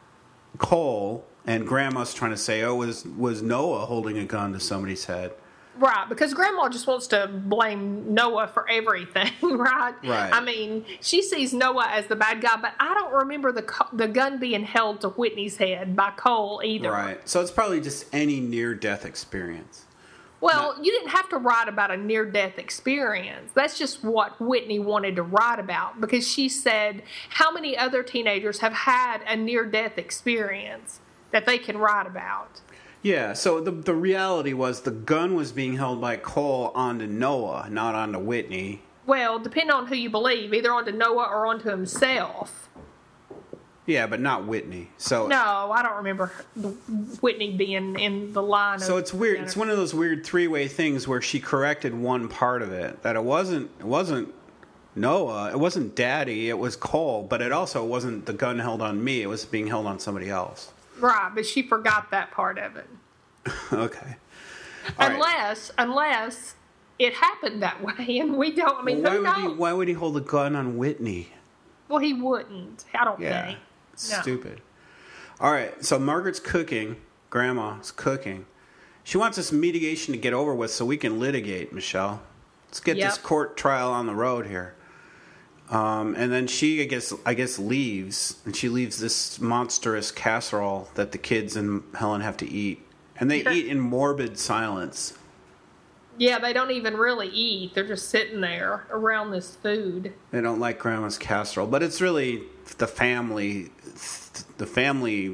Cole. And Grandma's trying to say, oh, was was Noah holding a gun to somebody's head? Right, because Grandma just wants to blame Noah for everything, right? Right. I mean, she sees Noah as the bad guy, but I don't remember the co- the gun being held to Whitney's head by Cole either. Right. So it's probably just any near death experience. Well, you didn't have to write about a near-death experience. That's just what Whitney wanted to write about, because she said, how many other teenagers have had a near-death experience that they can write about? Yeah, so the the reality was the gun was being held by Cole onto Noah, not onto Whitney. Well, depending on who you believe, either onto Noah or onto himself. Yeah, but not Whitney. So No, I don't remember Whitney being in the line of... So it's weird. It's one of those weird three-way things where she corrected one part of it, that it wasn't it wasn't Noah, it wasn't Daddy, it was Cole, but it also wasn't the gun held on me, it was being held on somebody else. Right, but she forgot that part of it. Okay. All right. Unless, unless it happened that way, and we don't, I mean, Well, why who would he knows? why would he hold a gun on Whitney? Well, he wouldn't. I don't Yeah. think. No. Stupid. All right, so Margaret's cooking. Grandma's cooking. She wants this mediation to get over with so we can litigate, Michelle. Let's get Yep. this court trial on the road here. Um, and then she, I guess, I guess, leaves, and she leaves this monstrous casserole that the kids and Helen have to eat, and they eat in morbid silence. Yeah, they don't even really eat. They're just sitting there around this food. They don't like Grandma's casserole, but it's really the family, the family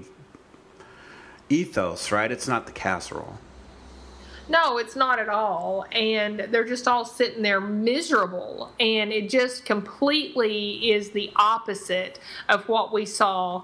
ethos, right? It's not the casserole. No, it's not at all. And they're just all sitting there miserable. And it just completely is the opposite of what we saw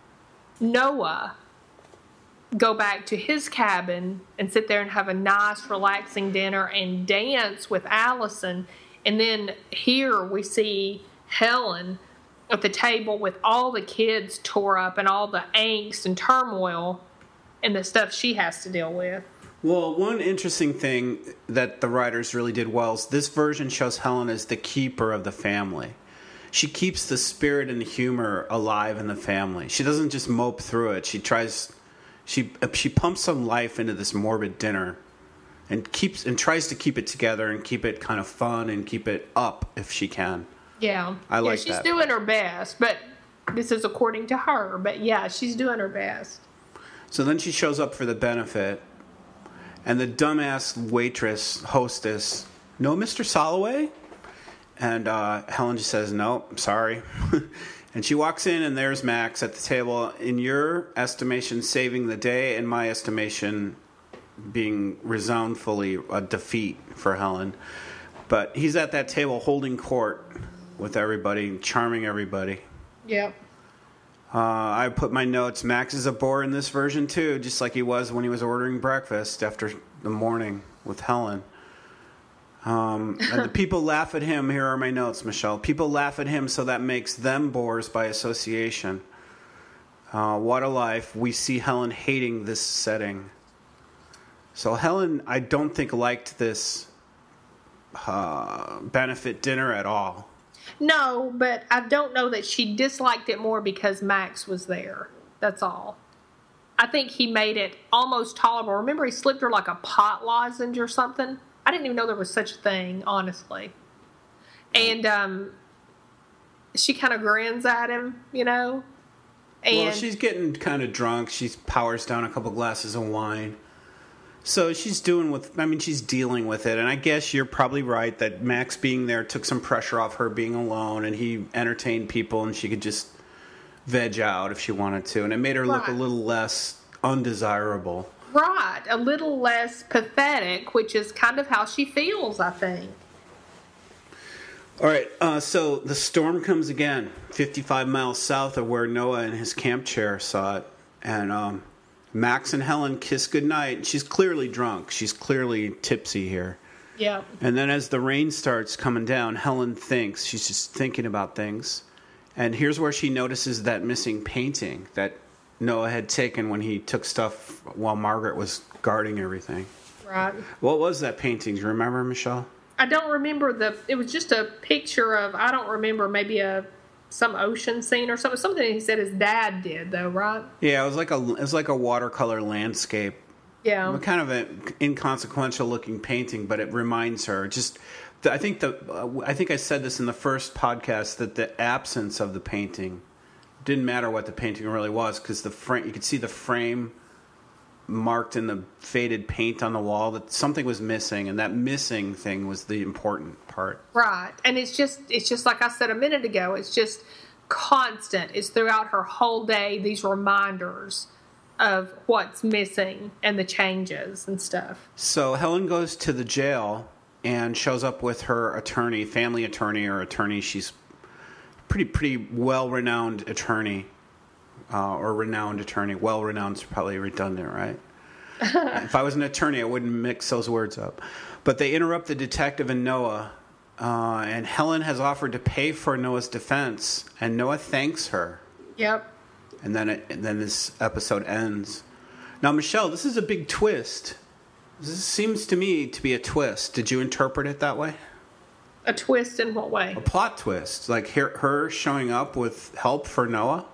Noah go back to his cabin and sit there and have a nice, relaxing dinner and dance with Allison. And then here we see Helen at the table with all the kids tore up and all the angst and turmoil and the stuff she has to deal with. Well, one interesting thing that the writers really did well is this version shows Helen as the keeper of the family. she keeps the spirit and the humor alive in the family. She doesn't just mope through it. She tries, she she pumps some life into this morbid dinner, and keeps and tries to keep it together and keep it kind of fun and keep it up if she can. Yeah, I like yeah, she's that. doing her best, but this is according to her. But yeah, she's doing her best. So then she shows up for the benefit, and the dumbass waitress hostess, no, Mister Soloway? And uh, Helen just says, no, I'm sorry. And she walks in, and there's Max at the table. In your estimation, saving the day. In my estimation, being resoundfully a defeat for Helen. But he's at that table holding court with everybody, charming everybody. Yep. Uh, I put my notes. Max is a bore in this version, too, just like he was when he was ordering breakfast after the morning with Helen. Um, and the people laugh at him. Here are my notes, Michelle. People laugh at him, so that makes them bores by association. Uh, what a life. We see Helen hating this setting. So Helen, I don't think, liked this uh, benefit dinner at all. No, but I don't know that she disliked it more because Max was there. That's all. I think he made it almost tolerable. Remember, he slipped her like a pot lozenge or something? I didn't even know there was such a thing, honestly. And um, she kind of grins at him, you know? And well, she's getting kind of drunk. She powers down a couple glasses of wine. So she's doing with, I mean, she's dealing with it. And I guess you're probably right that Max being there took some pressure off her being alone, and he entertained people, and she could just veg out if she wanted to. And it made her look a Right. little less undesirable. Right, a little less pathetic, which is kind of how she feels, I think. All right, uh, so the storm comes again, fifty-five miles south of where Noah and his camp chair saw it. And um, Max and Helen kiss goodnight. She's clearly drunk. She's clearly tipsy here. Yeah. And then as the rain starts coming down, Helen thinks. She's just thinking about things. And here's where she notices that missing painting that Noah had taken when he took stuff while Margaret was guarding everything. Right. What was that painting? Do you remember, Michelle? I don't remember the. It was just a picture of. I don't remember maybe a some ocean scene or something. Something he said his dad did, though, right? Yeah, it was like a it was like a watercolor landscape. Yeah. Kind of an inconsequential looking painting, but it reminds her. Just, I think the uh, I think I said this in the first podcast that the absence of the painting didn't matter what the painting really was, because the frame, you could see the frame marked in the faded paint on the wall, that something was missing, and that missing thing was the important part. Right. And it's just it's just like I said a minute ago, it's just constant. It's throughout her whole day, these reminders of what's missing and the changes and stuff. So Helen goes to the jail and shows up with her attorney, family attorney or attorney. She's pretty pretty well-renowned attorney, uh, or renowned attorney. Well-renowned is probably redundant, right? If I was an attorney, I wouldn't mix those words up. But they interrupt the detective and Noah, uh, and Helen has offered to pay for Noah's defense, and Noah thanks her. Yep. And then it, and then this episode ends. Now, Michelle, this is a big twist. This seems to me to be a twist. Did you interpret it that way? A twist in what way? A plot twist, like her, her showing up with help for Noah.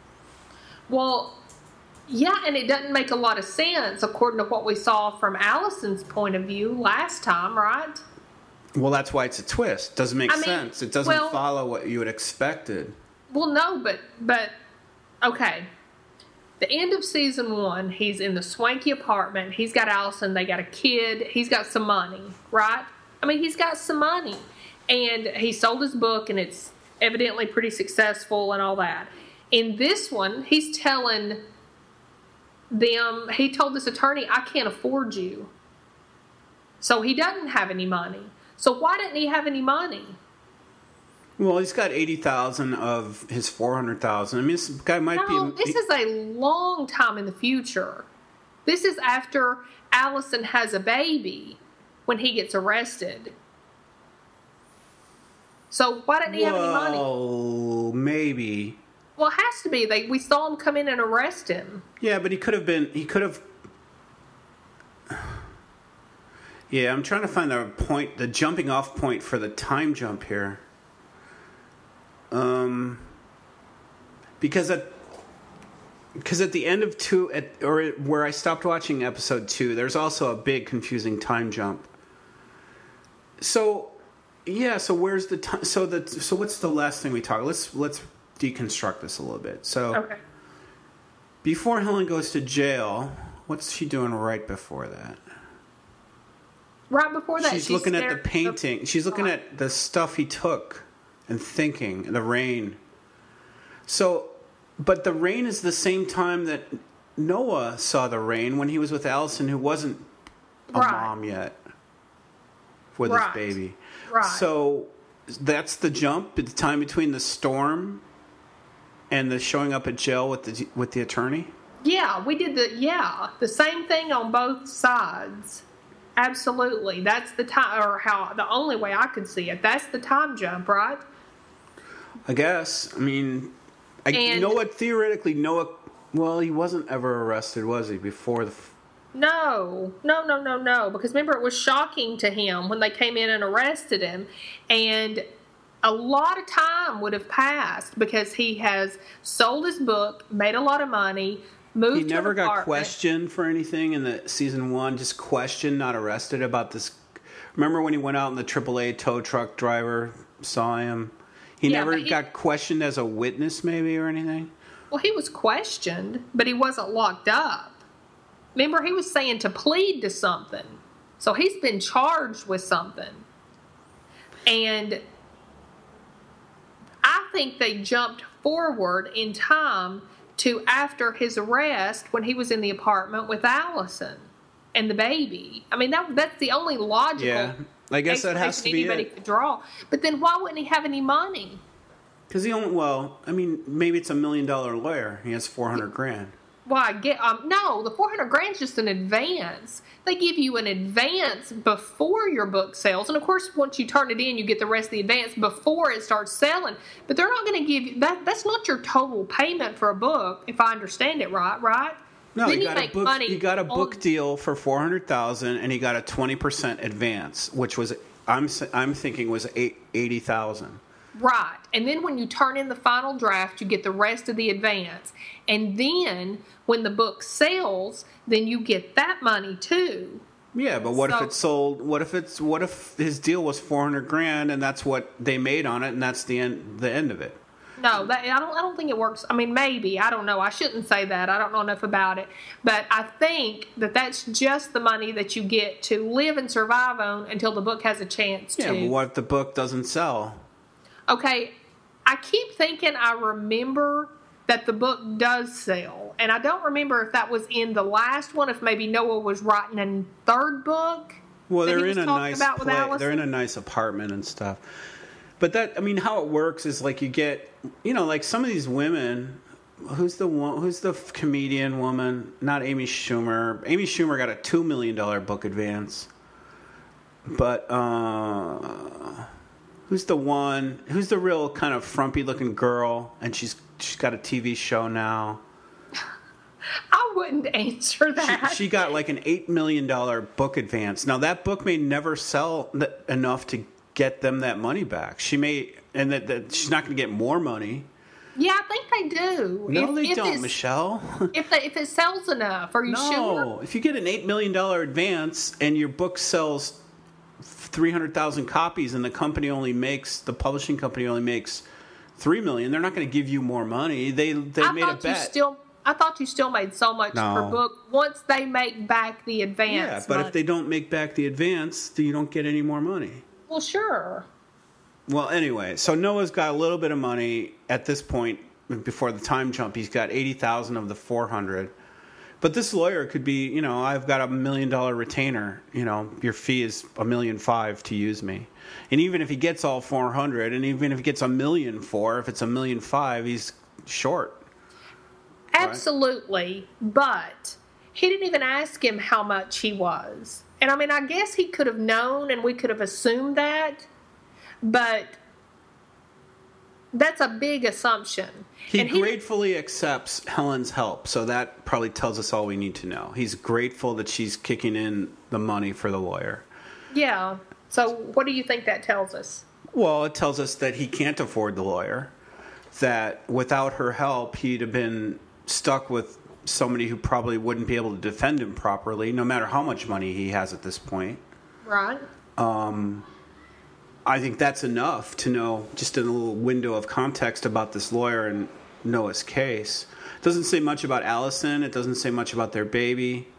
Well, yeah, and it doesn't make a lot of sense according to what we saw from Allison's point of view last time, right? Well, that's why it's a twist. Doesn't make I mean, sense. It doesn't well- follow what you had expected. Well, no, but but okay. The end of season one, he's in the swanky apartment. He's got Allison. They got a kid. He's got some money, right? I mean, he's got some money. And he sold his book, and it's evidently pretty successful and all that. In this one, he's telling them, he told this attorney, I can't afford you. So he doesn't have any money. So why didn't he have any money? Well, he's got eighty thousand of his four hundred thousand. I mean, this guy might No, be. this is a long time in the future. This is after Allison has a baby when he gets arrested. So why didn't he have any money? Well, maybe. Well, it has to be. They we saw him come in and arrest him. Yeah, but he could have been. He could have. Yeah, I'm trying to find the point, the jumping off point for the time jump here. Uh, Um, because at because at the end of two, at, or where I stopped watching episode two, there's also a big confusing time jump. So, yeah. So where's the time? So the so what's the last thing we talk? Let's let's deconstruct this a little bit. So, Okay. before Helen goes to jail, what's she doing right before that? Right before that, She's looking at the staring painting. She's looking Oh. at the stuff he took and thinking, the rain. So, but the rain is the same time that Noah saw the rain when he was with Allison, who wasn't a Right. mom yet with Right. his baby. Right. So that's the jump, the time between the storm and the showing up at jail with the with the attorney. Yeah, we did the yeah the same thing on both sides. Absolutely, that's the time, or how the only way I could see it. That's the time jump, right? I guess. I mean, I And- Noah theoretically Noah. Well, he wasn't ever arrested, was he? Before the. f- No, no, no, no, no. Because remember, it was shocking to him when they came in and arrested him, and a lot of time would have passed because he has sold his book, made a lot of money, moved. He to never an got apartment. questioned for anything in the season one. Just questioned, not arrested about this. Remember when he went out and the triple A tow truck driver saw him? He Yeah, never but he- got questioned as a witness, maybe, or anything. Well, he was questioned, but he wasn't locked up. Remember, he was saying to plead to something. So he's been charged with something. And I think they jumped forward in time to after his arrest when he was in the apartment with Allison and the baby. I mean, that that's the only logical Yeah, I guess that has to be anybody it. could draw. But then why wouldn't he have any money? Because he only, well, I mean, maybe it's a million dollar lawyer. He has four hundred grand. Well, I get um no, the four hundred grand is just an advance. They give you an advance before your book sells, and of course, once you turn it in, you get the rest of the advance before it starts selling. But they're not going to give you that. That's not your total payment for a book, if I understand it right. Right? No, Then he you got a make book. money He got a book on- deal for four hundred thousand, and he got a twenty percent advance, which was I'm s- I'm thinking was eight, eighty thousand. Right. And then when you turn in the final draft, you get the rest of the advance. And then when the book sells, then you get that money too. Yeah, but what So- if it's sold? What if it's what if his deal was four hundred grand, and that's what they made on it, and that's the end the end of it? No, that, I don't. I don't think it works. I mean, maybe I don't know. I shouldn't say that. I don't know enough about it. But I think that that's just the money that you get to live and survive on until the book has a chance Yeah, to. but what if the book doesn't sell? Okay, I keep thinking I remember that the book does sell, and I don't remember if that was in the last one. If maybe Noah was writing a third book. Well, that he they're was in a talking nice about with pla- Allison? they're in a nice apartment and stuff. But that, I mean, how it works is like you get, you know, like some of these women. Who's the one? Who's the comedian woman? Not Amy Schumer. Amy Schumer got a two million dollar book advance. But uh, who's the one? Who's the real kind of frumpy looking girl? And she's she's got a T V show now. I wouldn't answer She, that. she got like an eight million dollar book advance. Now that book may never sell th- enough to get them that money back. She may, and that, that she's not going to get more money. Yeah, I think they do. No, If- they if don't, it's- Michelle. If they, if it sells enough, are you sure? No, if you get an eight million dollar advance and your book sells three hundred thousand copies, and the company only makes the publishing company only makes three million, they're not going to give you more money. They they I made a thought you bet. still. I thought you still made so much No. per book once they make back the advance. yeah, but money. if they don't make back the advance, then you don't get any more money. well, sure. Well, anyway, so Noah's got a little bit of money at this point before the time jump. He's got eighty thousand of the four hundred. But this lawyer could be, you know, I've got a million dollar retainer. You know, your fee is a million five to use me. And even if he gets all four hundred, and even if he gets a million four, if it's a million five, he's short. Absolutely, but he didn't even ask him how much he was. And I mean, I guess he could have known and we could have assumed that, but that's a big assumption. He and he, gratefully accepts Helen's help, so that probably tells us all we need to know. He's grateful that she's kicking in the money for the lawyer. yeah. So what do you think that tells us? Well, it tells us that he can't afford the lawyer. that without her help, he'd have been stuck with somebody who probably wouldn't be able to defend him properly, no matter how much money he has at this point. Right. Um, I think that's enough to know just a little window of context about this lawyer and Noah's case. It doesn't say much about Allison. It doesn't say much about their baby.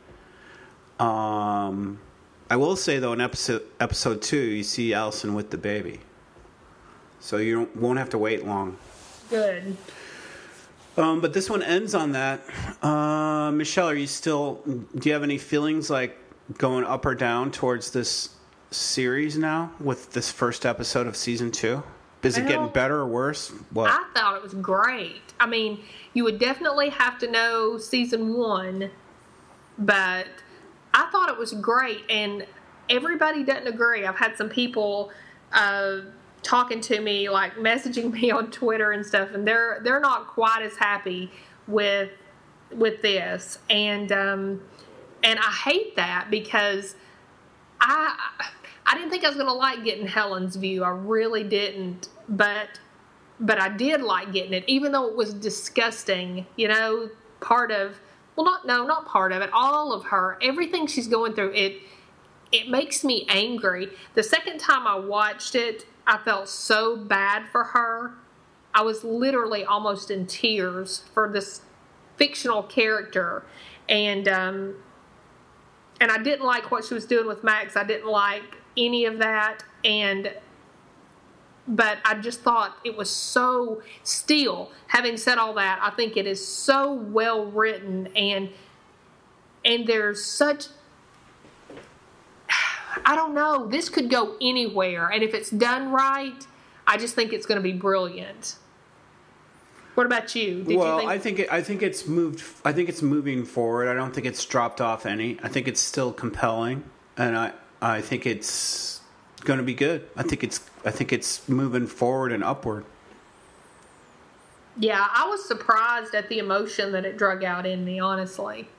Um, I will say, though, in episode episode two, you see Allison with the baby. So you don't, won't have to wait long. Good. Um, but this one ends on that. Uh, Michelle, are you still... Do you have any feelings like going up or down towards this series now with this first episode of season two? Is it Well, getting better or worse? What? I thought it was great. I mean, you would definitely have to know season one, but I thought it was great, and everybody doesn't agree. I've had some people uh, talking to me, like messaging me on Twitter and stuff, and they're they're not quite as happy with with this, and um, and I hate that because I I didn't think I was going to like getting Helen's view. I really didn't, but but I did like getting it, even though it was disgusting. You know, part of well, not no, not part of it. All of her, everything she's going through, it it makes me angry. The second time I watched it, I felt so bad for her. I was literally almost in tears for this fictional character, and um, and I didn't like what she was doing with Max. I didn't like any of that, and but I just thought it was so. Still, having said all that, I think it is so well written, and and there's such. I don't know. This could go anywhere, and if it's done right, I just think it's going to be brilliant. What about you? Did well, you think- I think it, I think it's moved. I think it's moving forward. I don't think it's dropped off any. I think it's still compelling, and I I think it's going to be good. I think it's I think it's moving forward and upward. Yeah, I was surprised at the emotion that it drug out in me. Honestly,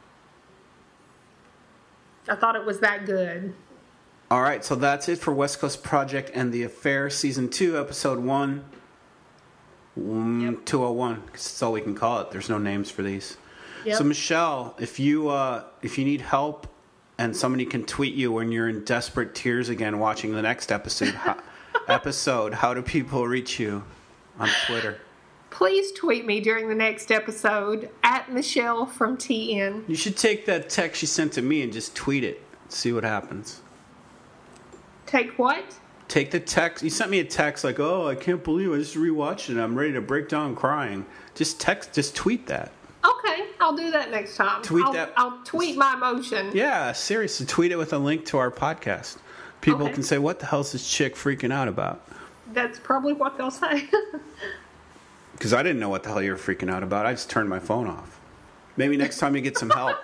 I thought it was that good. All right, so that's it for West Coast Project and the Affair, Season two, Episode one. Mm, Yep. two oh one, because that's all we can call it. There's no names for these. Yep. So, Michelle, if you uh, if you need help and somebody can tweet you when you're in desperate tears again watching the next episode, how, episode, how do people reach you on Twitter? Please tweet me during the next episode at Michelle from T N. You should take that text you sent to me and just tweet it. See what happens. Take what? Take the text. You sent me a text like, "Oh, I can't believe I just rewatched it. I'm ready to break down crying." Just text. Just tweet that. Okay, I'll do that next time. Tweet I'll, that- I'll tweet my emotion. Yeah, seriously. Tweet it with a link to our podcast. People Okay. can say, "What the hell is this chick freaking out about?" That's probably what they'll say. Because I didn't know what the hell you were freaking out about. I just turned my phone off. Maybe next time you get some help.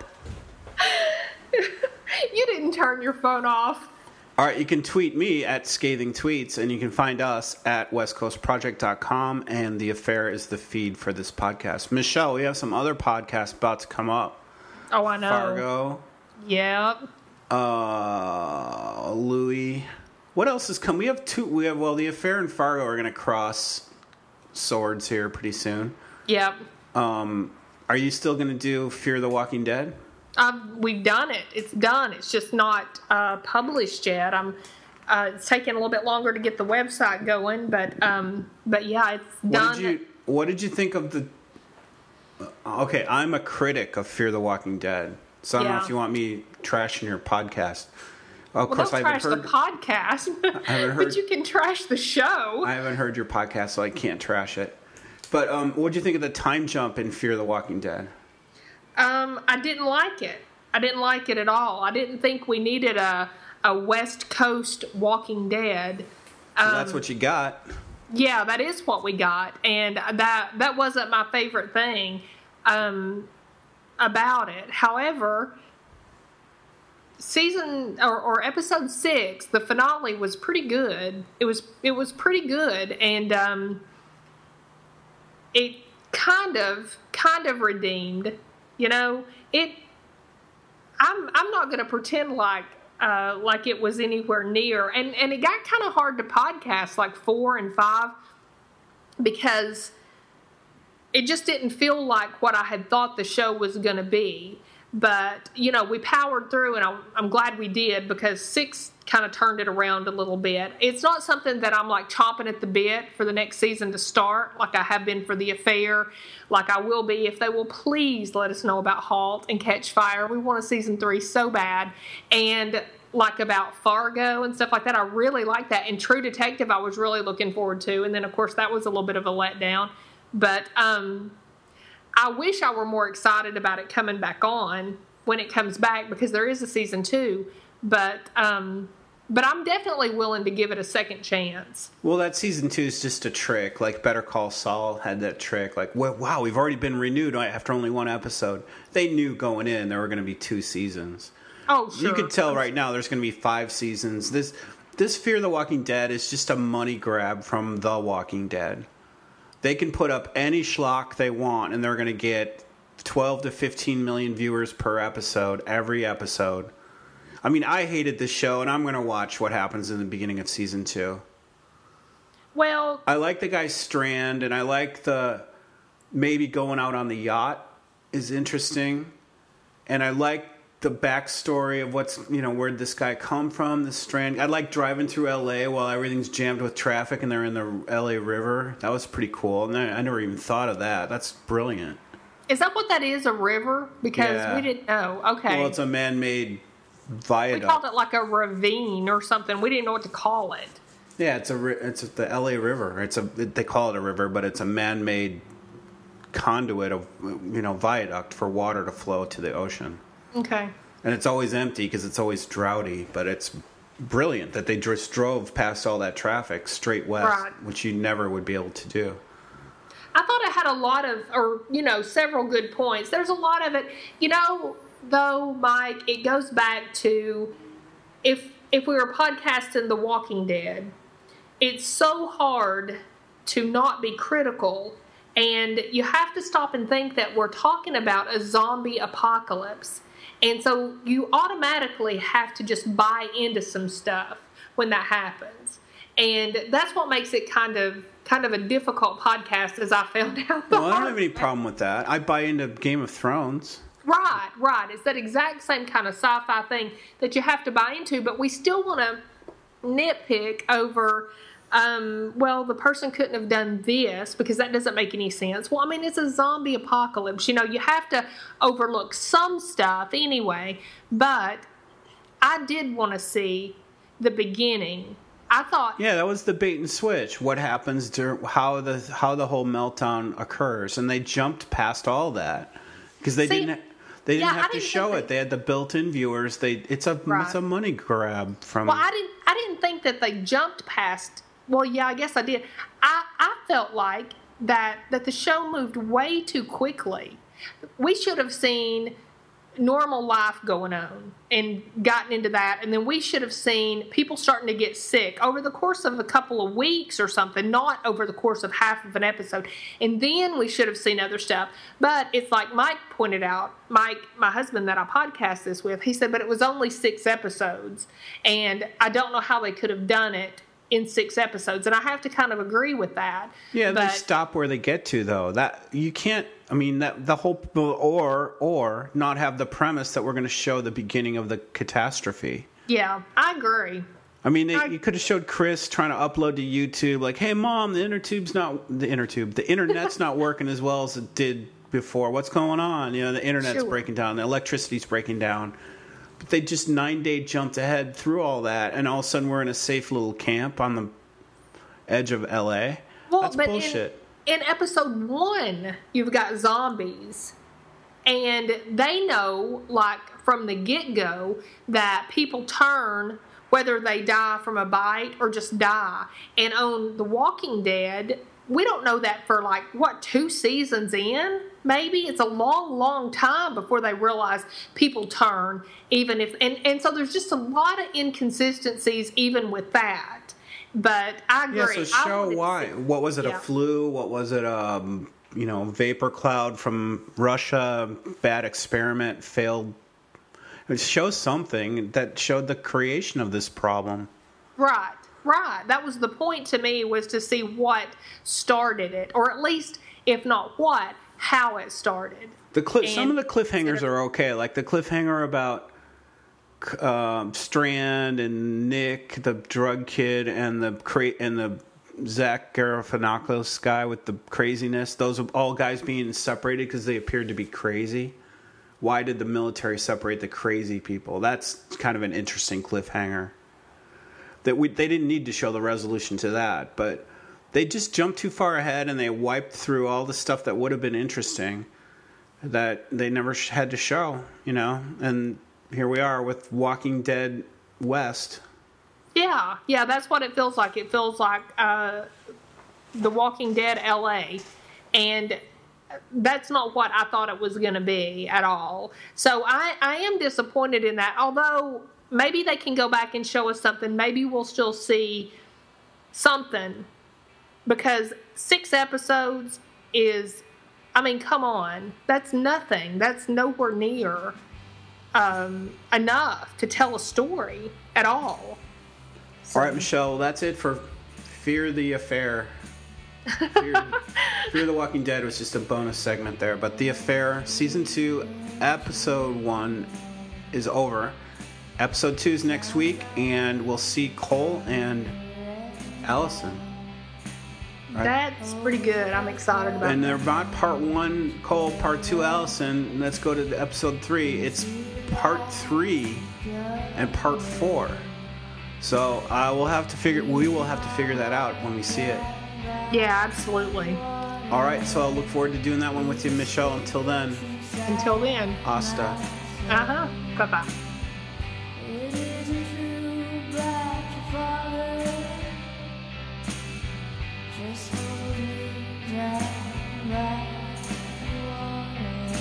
You didn't turn your phone off. All right, you can tweet me at Scathing Tweets, and you can find us at west coast project dot com, and The Affair is the feed for this podcast. Michelle, we have some other podcasts about to come up. Oh, I know. Fargo, Yep. uh, Louis. What else is coming? We have two. We have, well, The Affair and Fargo are going to cross swords here pretty soon. Yep. Um, are you still going to do Fear the Walking Dead? Um, we've done it. It's done. It's just not uh, published yet. I'm. Uh, it's taking a little bit longer to get the website going, but um, but yeah, it's done. What did you What did you think of the? uh, Okay, I'm a critic of Fear the Walking Dead, so I don't know Yeah. if you want me trashing your podcast. Well, of well, course, I don't haven't trash heard. the podcast, I haven't heard- but you can trash the show. I haven't heard your podcast, so I can't trash it. But um, what did you think of the time jump in Fear the Walking Dead? Um, I didn't like it. I didn't like it at all. I didn't think we needed a a West Coast Walking Dead. So Um, that's what you got. Yeah, that is what we got, and that that wasn't my favorite thing um, about it. However, season or, or episode six, the finale was pretty good. It was it was pretty good, and um, it kind of kind of redeemed. You know, it. I'm I'm not going to pretend like. Uh, like it was anywhere near, and and it got kind of hard to podcast like four and five because it just didn't feel like what I had thought the show was going to be. But, you know, we powered through, and I'm, I'm glad we did, because six kind of turned it around a little bit. It's not something that I'm, like, chomping at the bit for the next season to start, like I have been for The Affair, like I will be if they will please let us know about Halt and Catch Fire. We want a season three so bad. And, like, about Fargo and stuff like that, I really like that. And True Detective I was really looking forward to. And then, of course, that was a little bit of a letdown. But, um... I wish I were more excited about it coming back on when it comes back, because there is a season two. But um, but I'm definitely willing to give it a second chance. Well, that season two is just a trick. Like Better Call Saul had that trick. Like, well, wow, we've already been renewed after only one episode. They knew going in there were going to be two seasons. Oh, sure. You could tell right now there's going to be five seasons. This this Fear the Walking Dead is just a money grab from The Walking Dead. They can put up any schlock they want, and they're going to get twelve to fifteen million viewers per episode, every episode. I mean, I hated this show, and I'm going to watch what happens in the beginning of season two. Well, I like the guy Strand, and I like the maybe going out on the yacht is interesting. And I like the backstory of what's, you know, where'd this guy come from, this Strand. I like driving through L A while everything's jammed with traffic and they're in the L A River. That was pretty cool. And I, I never even thought of that. That's brilliant. Is that what that is, a river? Because Yeah. we didn't know. Okay. Well, it's a man-made we viaduct. called it like a ravine or something. We didn't know what to call it. Yeah, it's a ri- it's the L A River. It's a they call it a river, but it's a man-made conduit of, you know, viaduct for water to flow to the ocean. Okay. And it's always empty because it's always droughty, but it's brilliant that they just drove past all that traffic straight west, Right. which you never would be able to do. I thought it had a lot of, or, you know, several good points. There's a lot of it, you know, though, Mike, it goes back to if if we were podcasting The Walking Dead, it's so hard to not be critical, and you have to stop and think that we're talking about a zombie apocalypse. And so you automatically have to just buy into some stuff when that happens. And that's what makes it kind of kind of a difficult podcast, as I found out. Well, I don't have any problem with that. I buy into Game of Thrones. Right, right. It's that exact same kind of sci-fi thing that you have to buy into, but we still want to nitpick over, um, well, the person couldn't have done this because that doesn't make any sense. Well, I mean, it's a zombie apocalypse. You know, you have to overlook some stuff anyway, but I did want to see the beginning. I thought... Yeah, that was the bait and switch. What happens during how the how the whole meltdown occurs, and they jumped past all that because they See, didn't they didn't yeah, I have to didn't show think it. They had the built-in viewers. They it's a Right. it's a money grab from. Well, I didn't. I didn't think that they jumped past. Well, yeah, I guess I did. I I felt like that that the show moved way too quickly. We should have seen normal life going on and gotten into that, and then we should have seen people starting to get sick over the course of a couple of weeks or something, not over the course of half of an episode. And then we should have seen other stuff. But it's like Mike pointed out, Mike, my husband that I podcast this with, he said, but it was only six episodes, and I don't know how they could have done it in six episodes, and I have to kind of agree with that. Yeah, but, they stop where they get to, though. That you can't. I mean, that the whole or or not have the premise that we're going to show the beginning of the catastrophe. Yeah, I agree. I mean, they, I- you could have showed Chris trying to upload to YouTube, like, "Hey, Mom, the inner tube's not the inner tube. The internet's not working as well as it did before. What's going on? You know, the internet's Sure. breaking down. The electricity's breaking down." But they just nine day jumped ahead through all that, and all of a sudden we're in a safe little camp on the edge of L A. Well, That's but bullshit. In, in episode one, you've got zombies, and they know, like from the get go, that people turn whether they die from a bite or just die. And on The Walking Dead, we don't know that for like what two seasons in. Maybe it's a long, long time before they realize people turn, even if, and, and so there's just a lot of inconsistencies even with that. But I agree. Yeah, so I show wanted to why. see- What was it? Yeah. A flu? What was it? Um, you know, vapor cloud from Russia. Bad experiment failed. It shows something that showed the creation of this problem. Right, right. That was the point to me, was to see what started it, or at least, if not what, how it started. The cli- some of And the cliffhangers instead of- are okay, like the cliffhanger about um, Strand and Nick, the drug kid, and the cra- and the Zach Galifianakis guy with the craziness. Those are all guys being separated because they appeared to be crazy. Why did the military separate the crazy people? That's kind of an interesting cliffhanger. That we they didn't need to show the resolution to that, but they just jumped too far ahead and they wiped through all the stuff that would have been interesting that they never sh- had to show, you know. And here we are with Walking Dead West. Yeah, yeah, that's what it feels like. It feels like uh, The Walking Dead L A, and that's not what I thought it was going to be at all. So I, I am disappointed in that, although maybe they can go back and show us something. Maybe we'll still see something, because six episodes is, I mean, come on. That's nothing. That's nowhere near um, enough to tell a story at all. All right, Michelle, well, that's it for Fear the Affair. Fear, Fear the Walking Dead was just a bonus segment there, but The Affair, Season two, Episode one is over. Episode two is next week, and we'll see Cole and Allison. Right? That's pretty good. I'm excited about And that. they're not part one Cole, part two Allison. Let's go to the episode three. It's part three and part four. So uh, we'll have to figure. We will have to figure that out when we see it. Yeah, absolutely. All right. So I'll look forward to doing that one with you, Michelle. Until then, Until then. hasta. Uh-huh. Bye-bye. It isn't true, but your father just hold me down like water.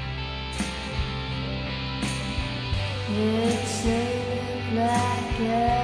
It's sailing like a